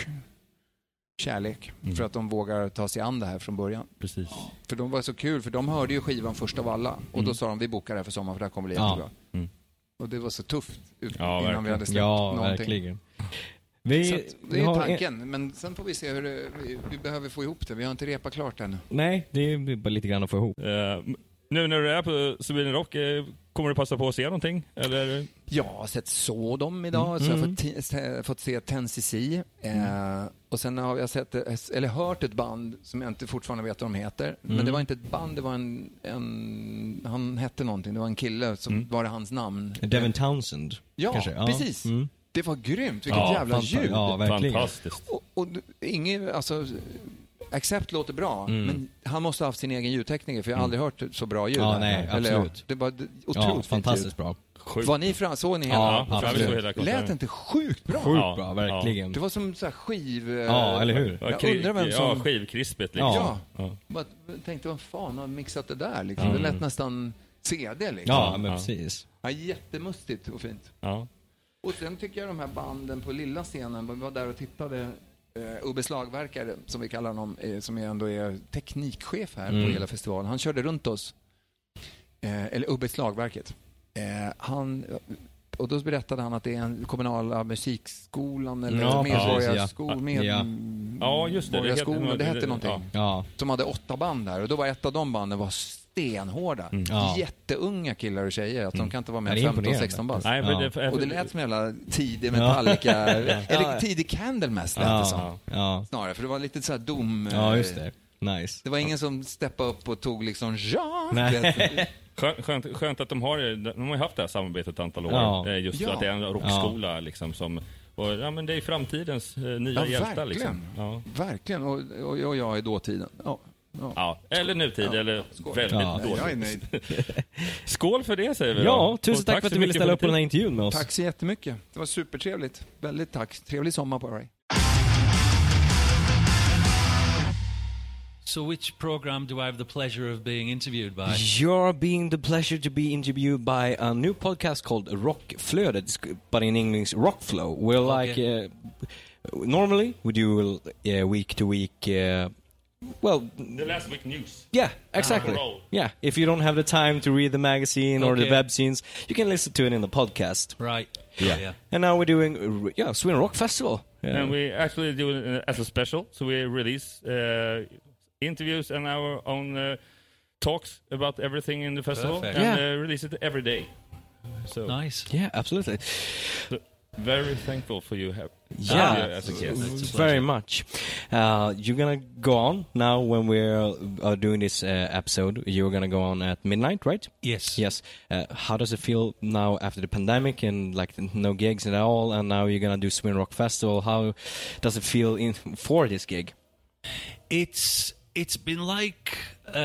kärlek. Mm. För att de vågar ta sig an det här från början. Precis. För de var så kul, för de hörde ju skivan först av alla. Och Mm. då sa de, vi bokar det här för sommaren för det här kommer bli Ja. jättebra. Mm. Och det var så tufft ut, Ja, innan verkligen. vi hade släppt Ja, någonting. verkligen. Vi, Så att, det vi är har tanken, men sen får vi se hur det, vi, vi behöver få ihop det. Vi har inte repat klart ännu. Nej, det är bara lite grann att få ihop. Uh, nu när du är på Sweden Rock, eh, kommer du passa på att se någonting? Eller? Jag har sett Sodom idag, Mm. så jag har Mm. fått, ti- se- fått se Ten C C. Eh, och sen har jag sett, eller hört ett band som jag inte fortfarande vet vad de heter. Men Mm. det var inte ett band, det var en, en han hette någonting, det var en kille som Mm. var det hans namn. Devin Townsend, Ja, kanske? precis. Mm. Det var grymt, vilket Ja, jävla fanta- ljud. ja, verkligen. Fantastiskt. Och, och inget, alltså, Accept låter bra, Mm. men han måste ha haft sin egen ljudtekniker, för jag har aldrig hört så bra ljud. Ja, här. nej, Eller, absolut. Ja, det var d- otroligt Ja, fint fantastiskt bra. Sjukt. ljud. Var ni fram, såg ni hela? Ja, Ja, absolut. vi såg hela Lät konserten. inte sjukt bra? Sjukt Ja, bra, verkligen. Det var som så här skiv... Ja, eller hur? Ja, Jag kri- undrar vem som- Ja, skivkrispigt liksom. Ja. Ja. Jag tänkte, vad fan har mixat det där? Liksom. Mm. Det lät nästan C D. Liksom. Ja, men Ja. precis. Ja, jättemustigt och fint. Ja. Och sen tycker jag de här banden på lilla scenen, vi var där och tittade, uh, Ubbe Slagverkare, som vi kallar honom, eh, som är ändå är teknikchef här Mm. på hela festivalen. Han körde runt oss, eh, eller Ubbe Slagverket. Eh, han, och då berättade han att det är en kommunala musikskolan eller Ja, medborgarskolan, precis, med, ja. Ja. Ja, just det. Det heter- medborgarskolan, det hette det- någonting. ja. Ja. Som hade åtta band där, och då var ett av de banden var stenhårda. Mm. Ja. Jätteunga killar och tjejer, att de kan inte vara Ja, med det är femton imponerande. sexton bast. Nej, men Ja. det, för, Och det lät som jävla tidig Metallica, eller tidig Candlemass lät det som. Ja. Ja. Snarare, för det var lite så här dom... Ja, eh, just det. Nice. Det var ingen som steppade upp och tog liksom ja. Nej. Skönt, skönt, skönt att de har, de har ju haft det här samarbetet ett antal år. Ja. Eh, Just Ja. att det är en rockskola liksom som... Och, ja, men det är framtidens eh, nya Ja, hjältar verkligen. liksom. Ja. Verkligen, och, och, och jag är dåtiden. Ja. Ja. Ja. Eller nutid, Ja. eller Skål. väldigt Ja. dåligt. Jag är nöjd. Skål för det säger vi då. Ja, tusen Och tack för att du ville så ställa mycket upp på den här din intervjun med oss. Tack så jättemycket. Det var supertrevligt. Väldigt tack. Trevlig sommar på dig. So which program do I have the pleasure of being interviewed by? You're being the pleasure to be interviewed by a new podcast called Rockflödet, but in English Rockflow. We're Okay. like uh, normally we do uh, week to week uh, well, The last week news. yeah, exactly. roll. Yeah, if you don't have the time to read the magazine or the Okay. web scenes, you can listen to it in the podcast. Right. Yeah. yeah. And now we're doing, uh, yeah, Sweden Rock Festival. Yeah. And we actually do it uh, as a special. So we release uh, interviews and our own uh, talks about everything in the festival. Perfect. And Yeah. uh, release it every day. So Nice. Yeah, absolutely. so very thankful for you have Yeah, you as a guest. very much. Uh, you're gonna go on now when we're uh, doing this uh, episode. You're gonna go on at midnight, right? Yes. Yes. Uh, how does it feel now after the pandemic and like no gigs at all, and now you're gonna do Sweden Rock Festival? How does it feel in for this gig? It's it's been like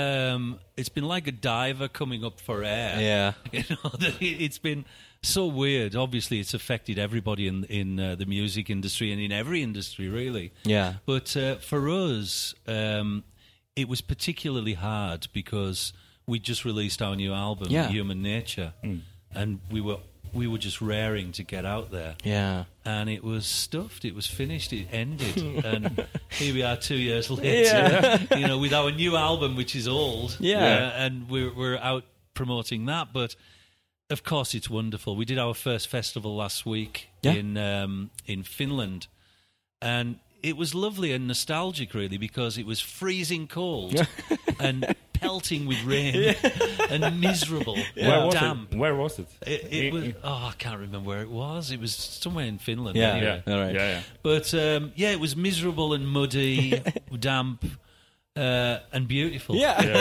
um, it's been like a diver coming up for air. Yeah. You know, it- it's been so weird. Obviously, it's affected everybody in in uh, the music industry and in every industry, really. Yeah. But uh, for us, um, it was particularly hard because we just released our new album, Yeah. Human Nature, and we were we were just raring to get out there. Yeah. And it was stuffed. It was finished. It ended, and here we are, two years later. You know, with our new album, which is old. Yeah. uh, and we're we're out promoting that. But of course, it's wonderful. We did our first festival last week Yeah. in um, in Finland, and it was lovely and nostalgic, really, because it was freezing cold and pelting with rain and miserable Where and was damp. it? Where was it? It, it was. Oh, I can't remember where it was. It was somewhere in Finland. Yeah. anyway. Yeah, All right. yeah, yeah. But um, yeah, it was miserable and muddy, damp, uh, and beautiful. Yeah.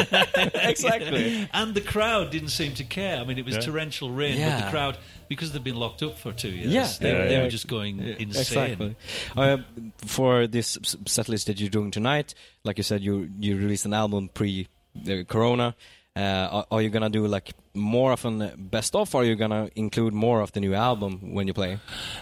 Exactly. And the crowd didn't seem to care. I mean, it was Yeah. torrential rain, but Yeah. the crowd, because they've been locked up for two years, Yeah. they, Yeah, they yeah. were just going insane. Exactly. Uh, for this s- set list that you're doing tonight, like you said, you you released an album pre uh, Corona. Uh, are, are you gonna do like more of an best of, or are you gonna include more of the new album when you play?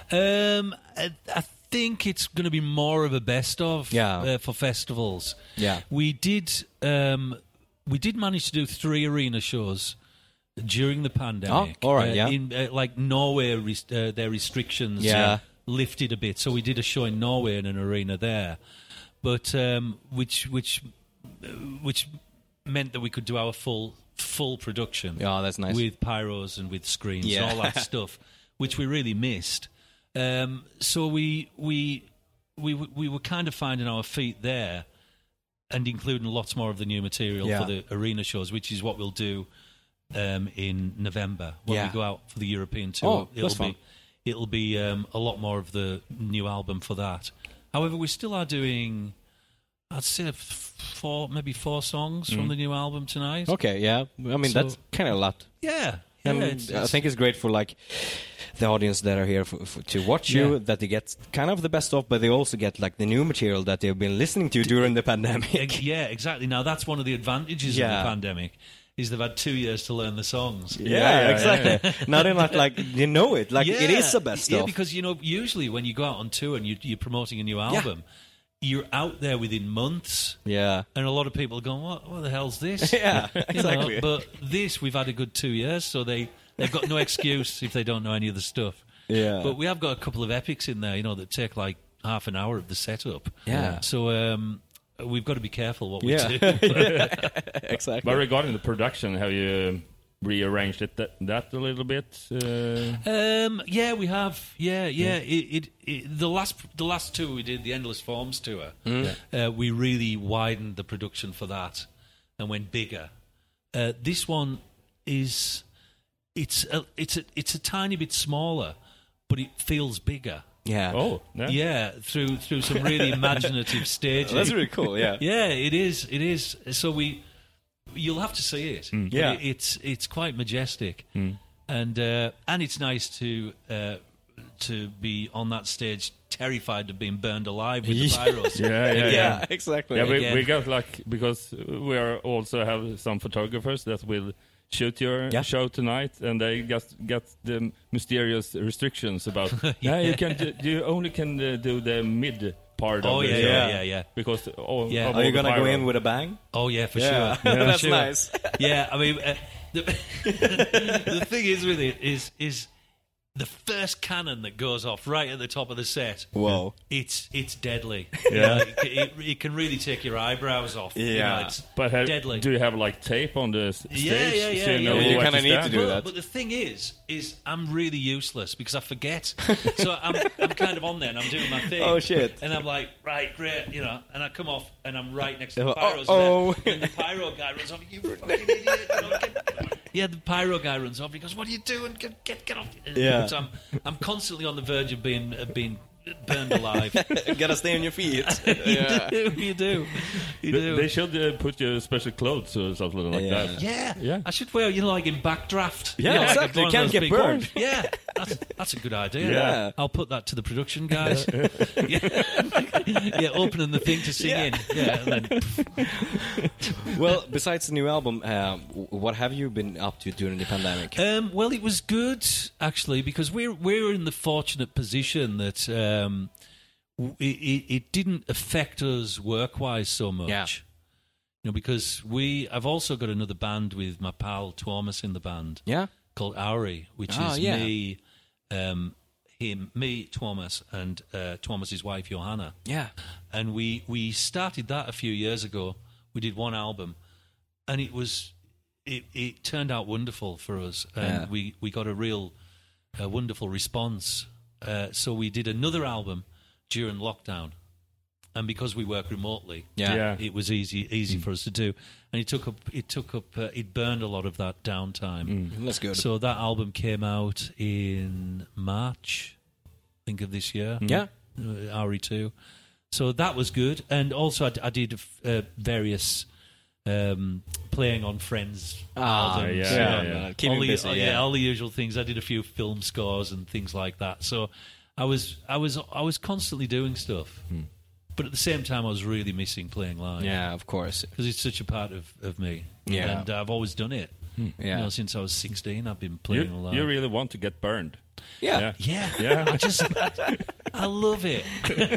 Um, I, I think it's going to be more of a best of Yeah. uh, for festivals. Yeah. We did um, we did manage to do three arena shows during the pandemic. Oh, all right, Uh, yeah. In uh, like Norway, res- uh, their restrictions Yeah. uh, lifted a bit, so we did a show in Norway in an arena there, but um, which which uh, which meant that we could do our full full production. Yeah, that's nice. With pyros and with screens Yeah. and all that stuff, which we really missed. Um, so we we we we were kind of finding our feet there, and including lots more of the new material Yeah. for the arena shows, which is what we'll do um, in November when Yeah. we go out for the European tour. Oh, that's it'll fun. be it'll be um, a lot more of the new album for that. However, we still are doing, I'd say, f- four maybe four songs from the new album tonight. Okay, yeah. I mean, So- that's kind of a lot. Yeah, And yeah. It's, I it's- think it's great for like the audience that are here for, for, to watch you, Yeah. that they get kind of the best of, but they also get like the new material that they've been listening to during the pandemic. Ex- yeah, exactly. Now that's one of the advantages Yeah. of the pandemic is they've had two years to learn the songs. Yeah, exactly. Now they're not like you know it, like it Yeah. is the best Yeah, of. because you know usually when you go out on tour and you, you're promoting a new album, you're out there within months, Yeah, and a lot of people are going, "What? What the hell's this?" yeah, You know, exactly. but this we've had a good two years, so they they've got no excuse if they don't know any of the stuff. Yeah. But we have got a couple of epics in there, you know, that take like half an hour of the setup. Yeah. So um, we've got to be careful what we Yeah. do. exactly. But regarding the production, have you rearranged it that, that a little bit? Uh, Um, yeah, we have. Yeah, yeah. It, it, it, the last the last tour we did, the Endless Forms tour, uh, we really widened the production for that and went bigger. Uh, this one is it's a, it's a, it's a tiny bit smaller, but it feels bigger. yeah. oh, yeah. Yeah, through through some really imaginative staging. That's really cool. Yeah. Yeah, it is. It is. So we, you'll have to see it. But Yeah. it, it's it's quite majestic, and uh, and it's nice to uh, to be on that stage, terrified of being burned alive with the pyros. Yeah, yeah, Again. yeah. exactly. Yeah, we, Again. we got like because we are also have some photographers that will shoot your Yeah. show tonight, and they got got the mysterious restrictions about. yeah. you can do, you only can uh, do the mid part Oh of the yeah, show yeah, yeah, yeah. because all, Yeah. of Are all you the gonna go pyro. in with a bang? Oh yeah, for Yeah. sure. For That's sure. nice. Yeah, I mean, uh, the, the thing is with it is is the first cannon that goes off right at the top of the set. Whoa. It's it's deadly. Yeah. You know, it, it, it can really take your eyebrows off. You Yeah. know, it's But have, deadly. do you have like tape on the s- stage? Yeah, yeah, yeah, so you yeah. know Yeah, you where kinda need to stand? do Well, that. But the thing is, is I'm really useless because I forget. So I'm, I'm kind of on there and I'm doing my thing. Oh, shit. And I'm like, right, great, you know, and I come off and I'm right next to the Oh, pyros. oh. And, then, and the pyro guy runs off. You fucking idiot! You know, get, yeah, the pyro guy runs off. He goes, "What are you doing? Get, get, get off!" Yeah. So I'm, I'm constantly on the verge of being, of being burned alive. Gotta stay on your feet. you yeah. do, you do, you They, do. they should uh, put you special clothes or something like Yeah. that. Yeah, Yeah. I should wear, you know, like in backdraft. Yeah, You know, like exactly. one of You can't those get big- burned. Yeah, that's, that's a good idea. Yeah. I'll put that to the production guys. yeah. yeah, opening the thing to sing Yeah. in. Yeah, and then Well, besides the new album, uh, what have you been up to during the pandemic? Um, well, it was good actually because we're we're in the fortunate position that um, w- it, it, it didn't affect us work wise so much. Yeah. You know, because we I've also got another band with my pal Thomas in the band Yeah? called Auri, which Oh, is yeah. me, um, him, me, Thomas, and uh, Thomas's wife Johanna. Yeah. And we we started that a few years ago. We did one album, and it was it, it turned out wonderful for us, and Yeah. we, we got a real uh, wonderful response. Uh, so we did another album during lockdown, and because we work remotely, Yeah. Yeah. it was easy easy for us to do, and it took up it took up uh, it burned a lot of that downtime. That's good. So that album came out in March, I think, of this year. Yeah. uh, R E two. So that was good, and also I, d- I did uh, various um, playing on friends Ah, albums. yeah, you yeah, know, yeah. Keep all him the, busy, oh, yeah. all the usual things. I did a few film scores and things like that. So I was I was I was constantly doing stuff, but at the same time I was really missing playing live. Yeah, of course. Because it's such a part of, of me. Yeah. And uh, I've always done it. You Yeah. know, since I was sixteen, I've been playing You, live. you really want to get burned. Yeah. yeah. Yeah. I just, I love it.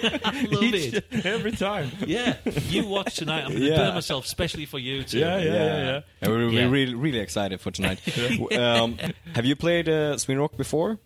I love it. Every time. Yeah. You watch tonight. I'm going to Yeah. burn myself, especially for you two. Yeah, yeah, yeah, yeah. And we're, Yeah. we're really, really excited for tonight. um, have you played uh, Sweden Rock before?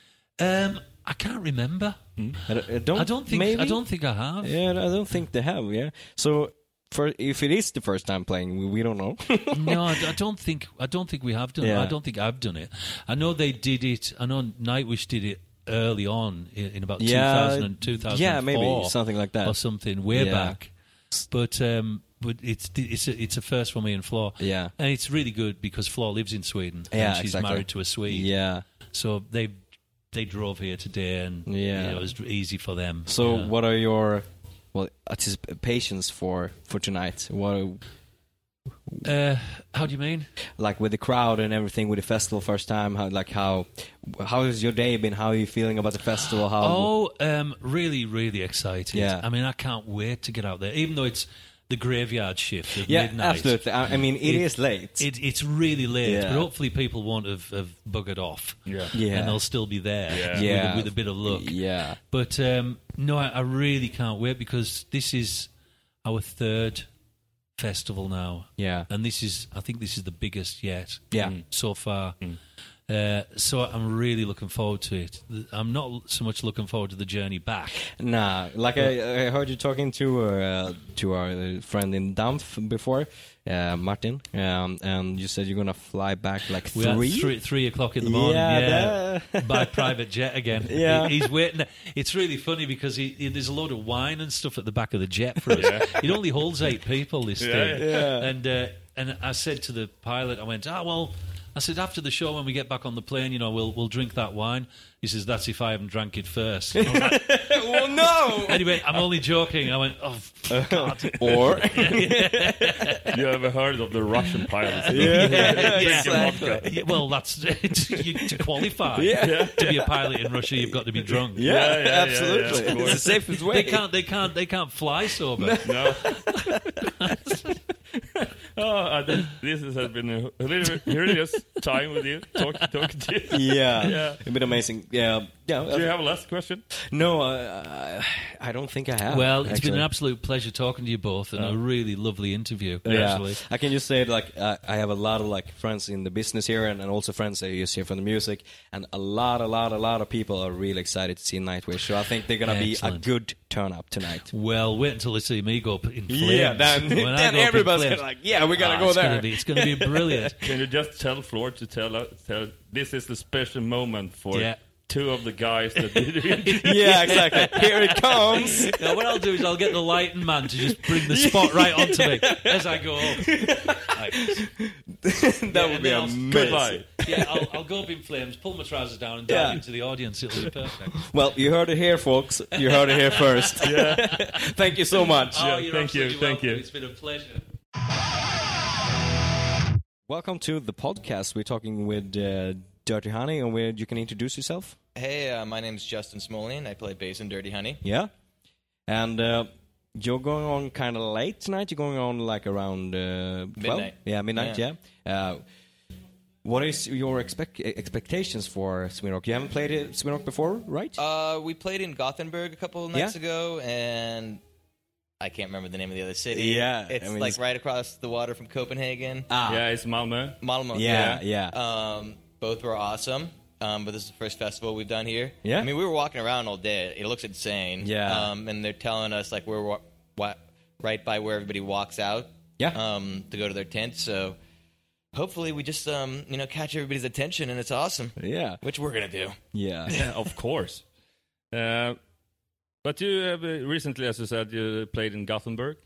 Um, I can't remember. I don't, I don't, I don't think. maybe? I don't think I have. Yeah, I don't think they have, yeah. So, for if it is the first time playing, we, we don't know. No, I, I don't think. I don't think we have done. Yeah. it. I don't think I've done it. I know they did it. I know Nightwish did it early on in, in about Yeah, two thousand, two thousand four. yeah, maybe something like that. or something way Yeah. back. But um, but it's it's a, it's a first for me and Flaw. Yeah. and it's really good because Flaw lives in Sweden. Yeah, and she's exactly. married to a Swede. Yeah. so they they drove here today, and Yeah. you know, it was easy for them. So, Yeah. what are your well anticipations for for tonight? What Uh, how do you mean? like with the crowd and everything with the festival first time? How like how how has your day been? How are you feeling about the festival? How Oh, um, really, really excited. Yeah. I mean, I can't wait to get out there, even though it's the graveyard shift of yeah, midnight. absolutely. I, I mean, it is late. It, it's really late, Yeah. but hopefully people won't have, have buggered off. Yeah. Yeah. And they'll still be there Yeah. with, Yeah. a, with a bit of luck. Yeah. But um, no, I, I really can't wait because this is our third festival now. Yeah. And this is, I think this is the biggest yet Yeah. so far. Uh, so I'm really looking forward to it. I'm not so much looking forward to the journey back. Nah, like I, I heard you talking to uh, to our friend in Dampf before, uh, Martin, um, and you said you're gonna fly back like We're at three. three, three o'clock in the morning, Yeah, yeah, that- by private jet again. Yeah. He- he's waiting. It's really funny because he, he- there's a load of wine and stuff at the back of the jet for us. It only holds eight people. This Yeah, thing, yeah. and uh, and I said to the pilot, I went, ah, well. I said, after the show, when we get back on the plane, you know, we'll we'll drink that wine. He says, that's if I haven't drank it first. I was like, Oh no! anyway, I'm only joking. I went, oh, God. Or You ever heard of the Russian pilots? Yeah, Drinking exactly. vodka. Yeah, well, that's you, to qualify Yeah. to be a pilot in Russia. You've got to be drunk. yeah, Yeah, yeah, yeah, absolutely. yeah, of it's the safest way. They can't. They can't. They can't fly sober. No. Oh, I think this has been a, here it is. time with you, talk, talking to you. Yeah, Yeah. a bit amazing. Yeah, yeah. Do you have a last question? No, uh, I don't think I have. Well, it's actually. been an absolute pleasure talking to you both, and a really lovely interview. Yeah, Actually, I can just say like uh, I have a lot of like friends in the business here, and, and also friends that you see from the music, and a lot, a lot, a lot of people are really excited to see Nightwish. So I think they're gonna Excellent. be a good turn up tonight. well, wait until they see me go up in flames. Yeah, then, When I then go up in everybody's flames, gonna like, yeah, we're gonna ah, go it's there. Gonna be, it's going to be brilliant. Can you just tell Floor to tell us, tell, this is the special moment for Yeah. two of the guys that did it. Yeah, exactly. Here it comes. Now, what I'll do is I'll get the lighting man to just bring the spot right onto me as I go up. Right. That would be I'll- amazing. Goodbye. Yeah, I'll, I'll go up in flames, pull my trousers down, and dive Yeah. into the audience. It'll be perfect. Well, you heard it here, folks. You heard it here first. Yeah. Thank you so much. Oh, you're thank you, absolutely thank welcome. you. It's been a pleasure. Welcome to the podcast. We're talking with uh, Dirty Honey, and where you can introduce yourself. Hey, uh, my name's Justin Smolian. I play bass in Dirty Honey. Yeah. And uh, you're going on kind of late tonight. You're going on like around uh, twelve? Midnight. Yeah, midnight, yeah. Yeah. Uh, what is your expect- expectations for Sweden Rock? You haven't played it, Sweden Rock before, right? Uh, we played in Gothenburg a couple of nights Yeah. ago, and I can't remember the name of the other city. Yeah, It's I mean, like it's- right across the water from Copenhagen. ah, Yeah, it's Malmö. Malmö. yeah, yeah. Um, both were awesome. Um, but this is the first festival we've done here. Yeah. I mean, we were walking around all day. It looks insane. Yeah. Um, and they're telling us like we're wa- wa- right by where everybody walks out. Yeah. Um, to go to their tent. So hopefully we just um, you know, catch everybody's attention, and it's awesome. yeah, Which we're gonna do. yeah. Yeah, of course. Uh, but you have uh, recently, as you said, you played in Gothenburg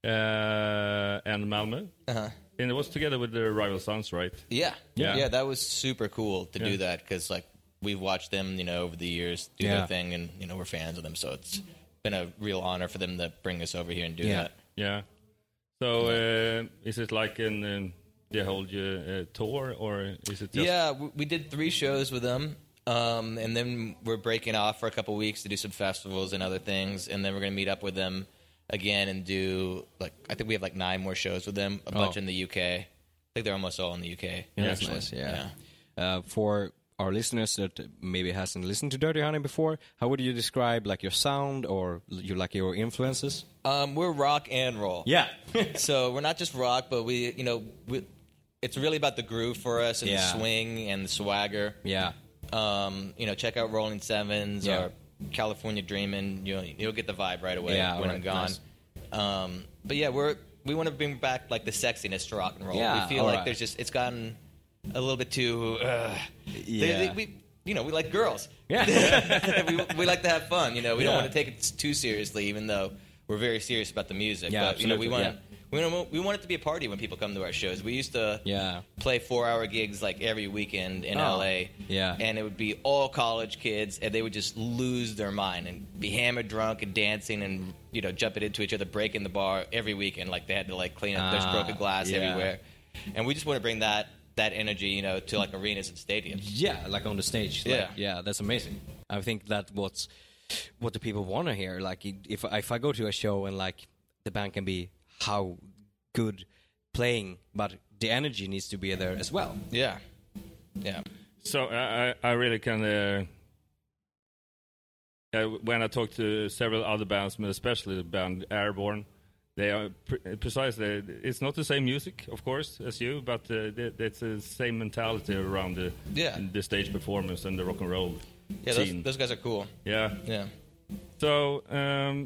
uh, and Malmö. Uh-huh. And it was together with the Rival Sons, right? Yeah. Yeah. Yeah, that was super cool to Yeah. do that because, like, we've watched them, you know, over the years do Yeah. their thing, and, you know, we're fans of them. So it's been a real honor for them to bring us over here and do Yeah. that. Yeah. So uh, is it like in um, they hold you uh, tour, or is it just... Yeah, we, we did three shows with them. Um, and then we're breaking off for a couple weeks to do some festivals and other things. And then we're going to meet up with them again and do, like, I think we have like nine more shows with them, a bunch Oh. in the U K. I think they're almost all in the U K. Yeah, that's actually. nice, yeah. Uh, for our listeners that maybe hasn't listened to Dirty Honey before, how would you describe like your sound or you like your influences? Um, we're rock and roll. Yeah. So we're not just rock, but we, you know, we, it's really about the groove for us and Yeah. the swing and the swagger. Yeah. Um, you know, check out Rolling Sevens Yeah. or California Dreamin'. You'll you'll get the vibe right away Yeah, when right, I'm gone. nice. Um, but yeah, we're we want to bring back like the sexiness to rock and roll. Yeah, we feel all like right. there's just it's gotten a little bit too. Uh, they- Yeah. they- we you know we like girls. Yeah. we we like to have fun. You know, we Yeah. don't want to take it too seriously, even though we're very serious about the music. Yeah, but you know, we want absolutely, we want we want it to be a party when people come to our shows. We used to Yeah. play four hour gigs like every weekend in Oh, L A. yeah. And it would be all college kids, and they would just lose their mind and be hammered drunk and dancing and, you know, jumping into each other, breaking the bar every weekend. Like they had to like clean up. There's Ah, broken glass yeah. everywhere. And we just want to bring that that energy, you know, to like arenas and stadiums. Yeah, like on the stage. Like, Yeah. yeah, that's amazing. I think that what's what the people want to hear. Like if if I go to a show and like the band can be how good playing, but the energy needs to be there as well. Yeah. Yeah. So I, I I really can. Uh, uh, when I talk to several other bands, but especially the band Airborne, they are pre- precisely. It's not the same music, of course, as you, but uh, they, it's the same mentality around the Yeah. the stage performance and the rock and roll Yeah, those, scene. those guys are cool. Yeah. Yeah. So um,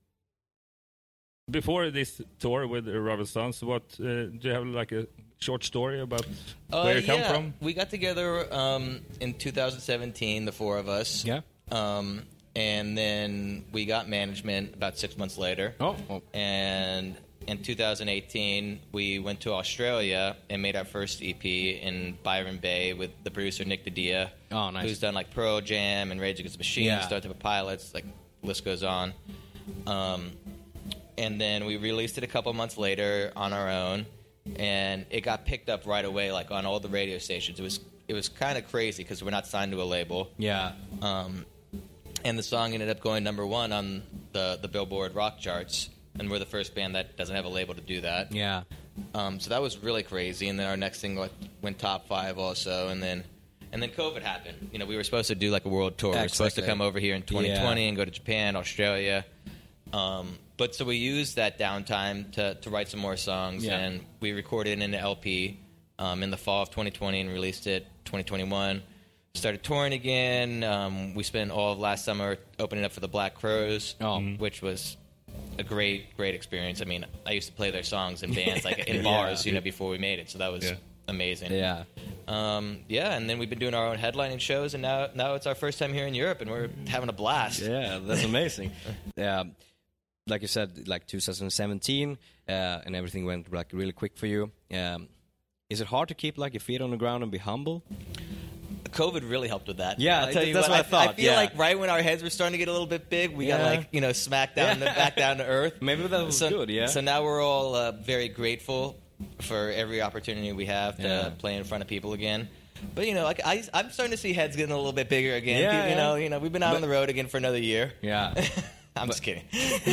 before this tour with the Rival Sons, what uh, do you have like a short story about Uh, where you come yeah. from? We got together um, in two thousand seventeen, the four of us. Yeah. Um, and then we got management about six months later. Oh. oh. And in two thousand eighteen, we went to Australia and made our first E P in Byron Bay with the producer Nick Didia. Oh, nice. Who's done like Pearl Jam and Rage Against the Machine, Yeah. Stone Temple Pilots, like list goes on. Um, and then we released it a couple months later on our own, and it got picked up right away, like on all the radio stations. It was it was kind of crazy because we're not signed to a label. Yeah. Um, and the song ended up going number one on the, the Billboard rock charts, and we're the first band that doesn't have a label to do that. Yeah. Um, so that was really crazy. And then our next single went top five also. And then and then COVID happened. You know, we were supposed to do like a world tour. We were supposed to come over here in twenty twenty yeah. and go to Japan, Australia. Um, but so we used that downtime to, to write some more songs. Yeah. And we recorded an L P um, in the fall of twenty twenty and released it twenty twenty-one. Started touring again. Um, we spent all of last summer opening up for the Black Crowes, oh. which was a great, great experience. I mean, I used to play their songs in bands, like in bars, yeah. you know, before we made it. So that was yeah. amazing. Yeah, um, yeah. And then we've been doing our own headlining shows, and now, now it's our first time here in Europe, and we're having a blast. Yeah, that's amazing. Yeah, like you said, like two thousand seventeen, uh, and everything went like really quick for you. Um, is it hard to keep like your feet on the ground and be humble? COVID really helped with that. Yeah, I'll tell you that's what, what I, I thought. I feel yeah. like right when our heads were starting to get a little bit big, we yeah. got like, you know, smacked down, yeah. back down to earth. Maybe that was so, good, yeah. So now we're all uh, very grateful for every opportunity we have to yeah. play in front of people again. But, you know, like I, I'm starting to see heads getting a little bit bigger again. Yeah, people, you yeah. know, you know, we've been out but, on the road again for another year. Yeah. I'm but, just kidding.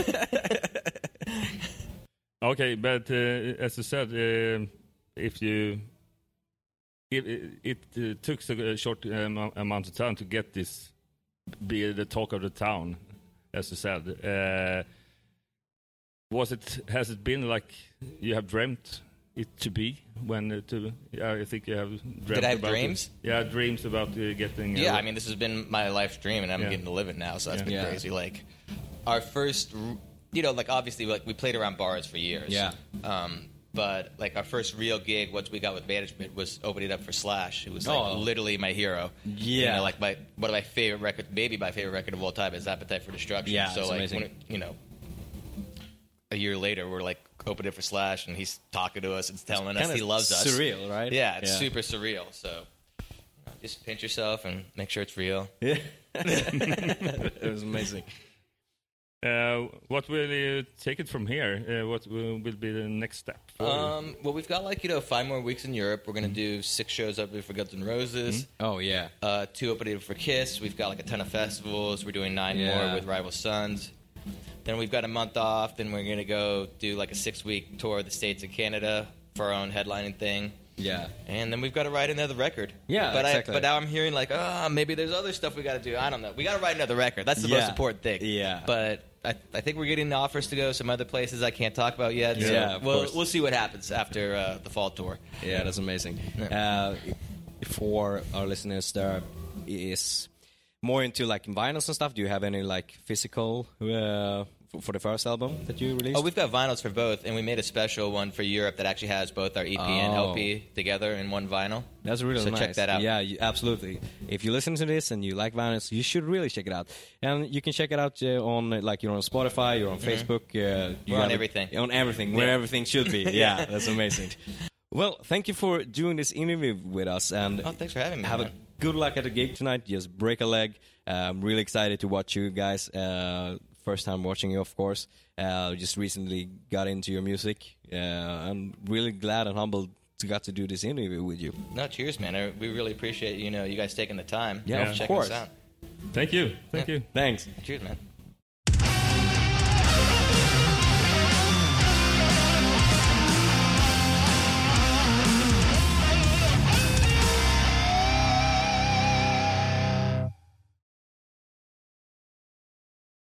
Okay, but uh, as you said, uh, if you... It, it, it uh, took a short um, amount of time to get this, be the talk of the town, as you said. Uh, was it? Has it been like you have dreamt it to be? When uh, to, yeah, I think you have dreamt. Did I have about dreams? It. Yeah, dreams about uh, getting. Uh, yeah, I mean, this has been my life's dream, and I'm yeah. getting to live it now. So that's yeah. been yeah. crazy. Like our first, you know, like obviously, like we played around bars for years. Yeah. Um, But like our first real gig, once we got with management, was opening up for Slash. It was like oh. literally my hero. Yeah, you know, like my one of my favorite records, maybe my favorite record of all time is Appetite for Destruction. Yeah, so it's like amazing. when it, you know, a year later, we're like opening for Slash, and he's talking to us and telling it's us he loves us. Surreal, right? Yeah, it's yeah. super surreal. So you know, just pinch yourself and make sure it's real. Yeah, it was amazing. Uh, what will you take it from here? Uh, what will, will be the next step? For um, you? Well, we've got like, you know, five more weeks in Europe. We're going to mm-hmm. do six shows up here for Guns N' Roses. Mm-hmm. Oh, yeah. Uh, two opening for Kiss. We've got like a ton of festivals. We're doing nine yeah. more with Rival Sons. Then we've got a month off. Then we're going to go do like a six-week tour of the States and Canada for our own headlining thing. Yeah. And then we've got to write another record. Yeah, but exactly. I, but now I'm hearing like, ah, oh, maybe there's other stuff we got to do. I don't know. We got to write another record. That's the yeah. most important thing. Yeah. But I, I think we're getting offers to go some other places I can't talk about yet. Yeah, so of we'll course. we'll see what happens after uh, the fall tour. Yeah, that's amazing. Yeah. Uh, for our listeners that is more into like vinyls and stuff, do you have any like physical uh, f- for the first album that you released? Oh, we've got vinyls for both, and we made a special one for Europe that actually has both our E P oh. and L P together in one vinyl. That's really so nice. check that out. Yeah, you, absolutely. If you listen to this and you like vinyls, you should really check it out. And you can check it out uh, on uh, like you're on Spotify, you're on mm-hmm. Facebook. Uh, you We're on everything. It, on everything, where yeah. everything should be. Yeah, that's amazing. Well, thank you for doing this interview with us, and oh, thanks for having me. Have man. a good luck at the gig tonight. Just break a leg. Uh, I'm really excited to watch you guys. Uh, first time watching you, of course. Uh, just recently got into your music. Uh, I'm really glad and humbled to got to do this interview with you. No, cheers, man. I, we really appreciate you know you guys taking the time. Yeah, to of check course. us out. Thank you. Thank yeah. you. Thanks. Cheers, man.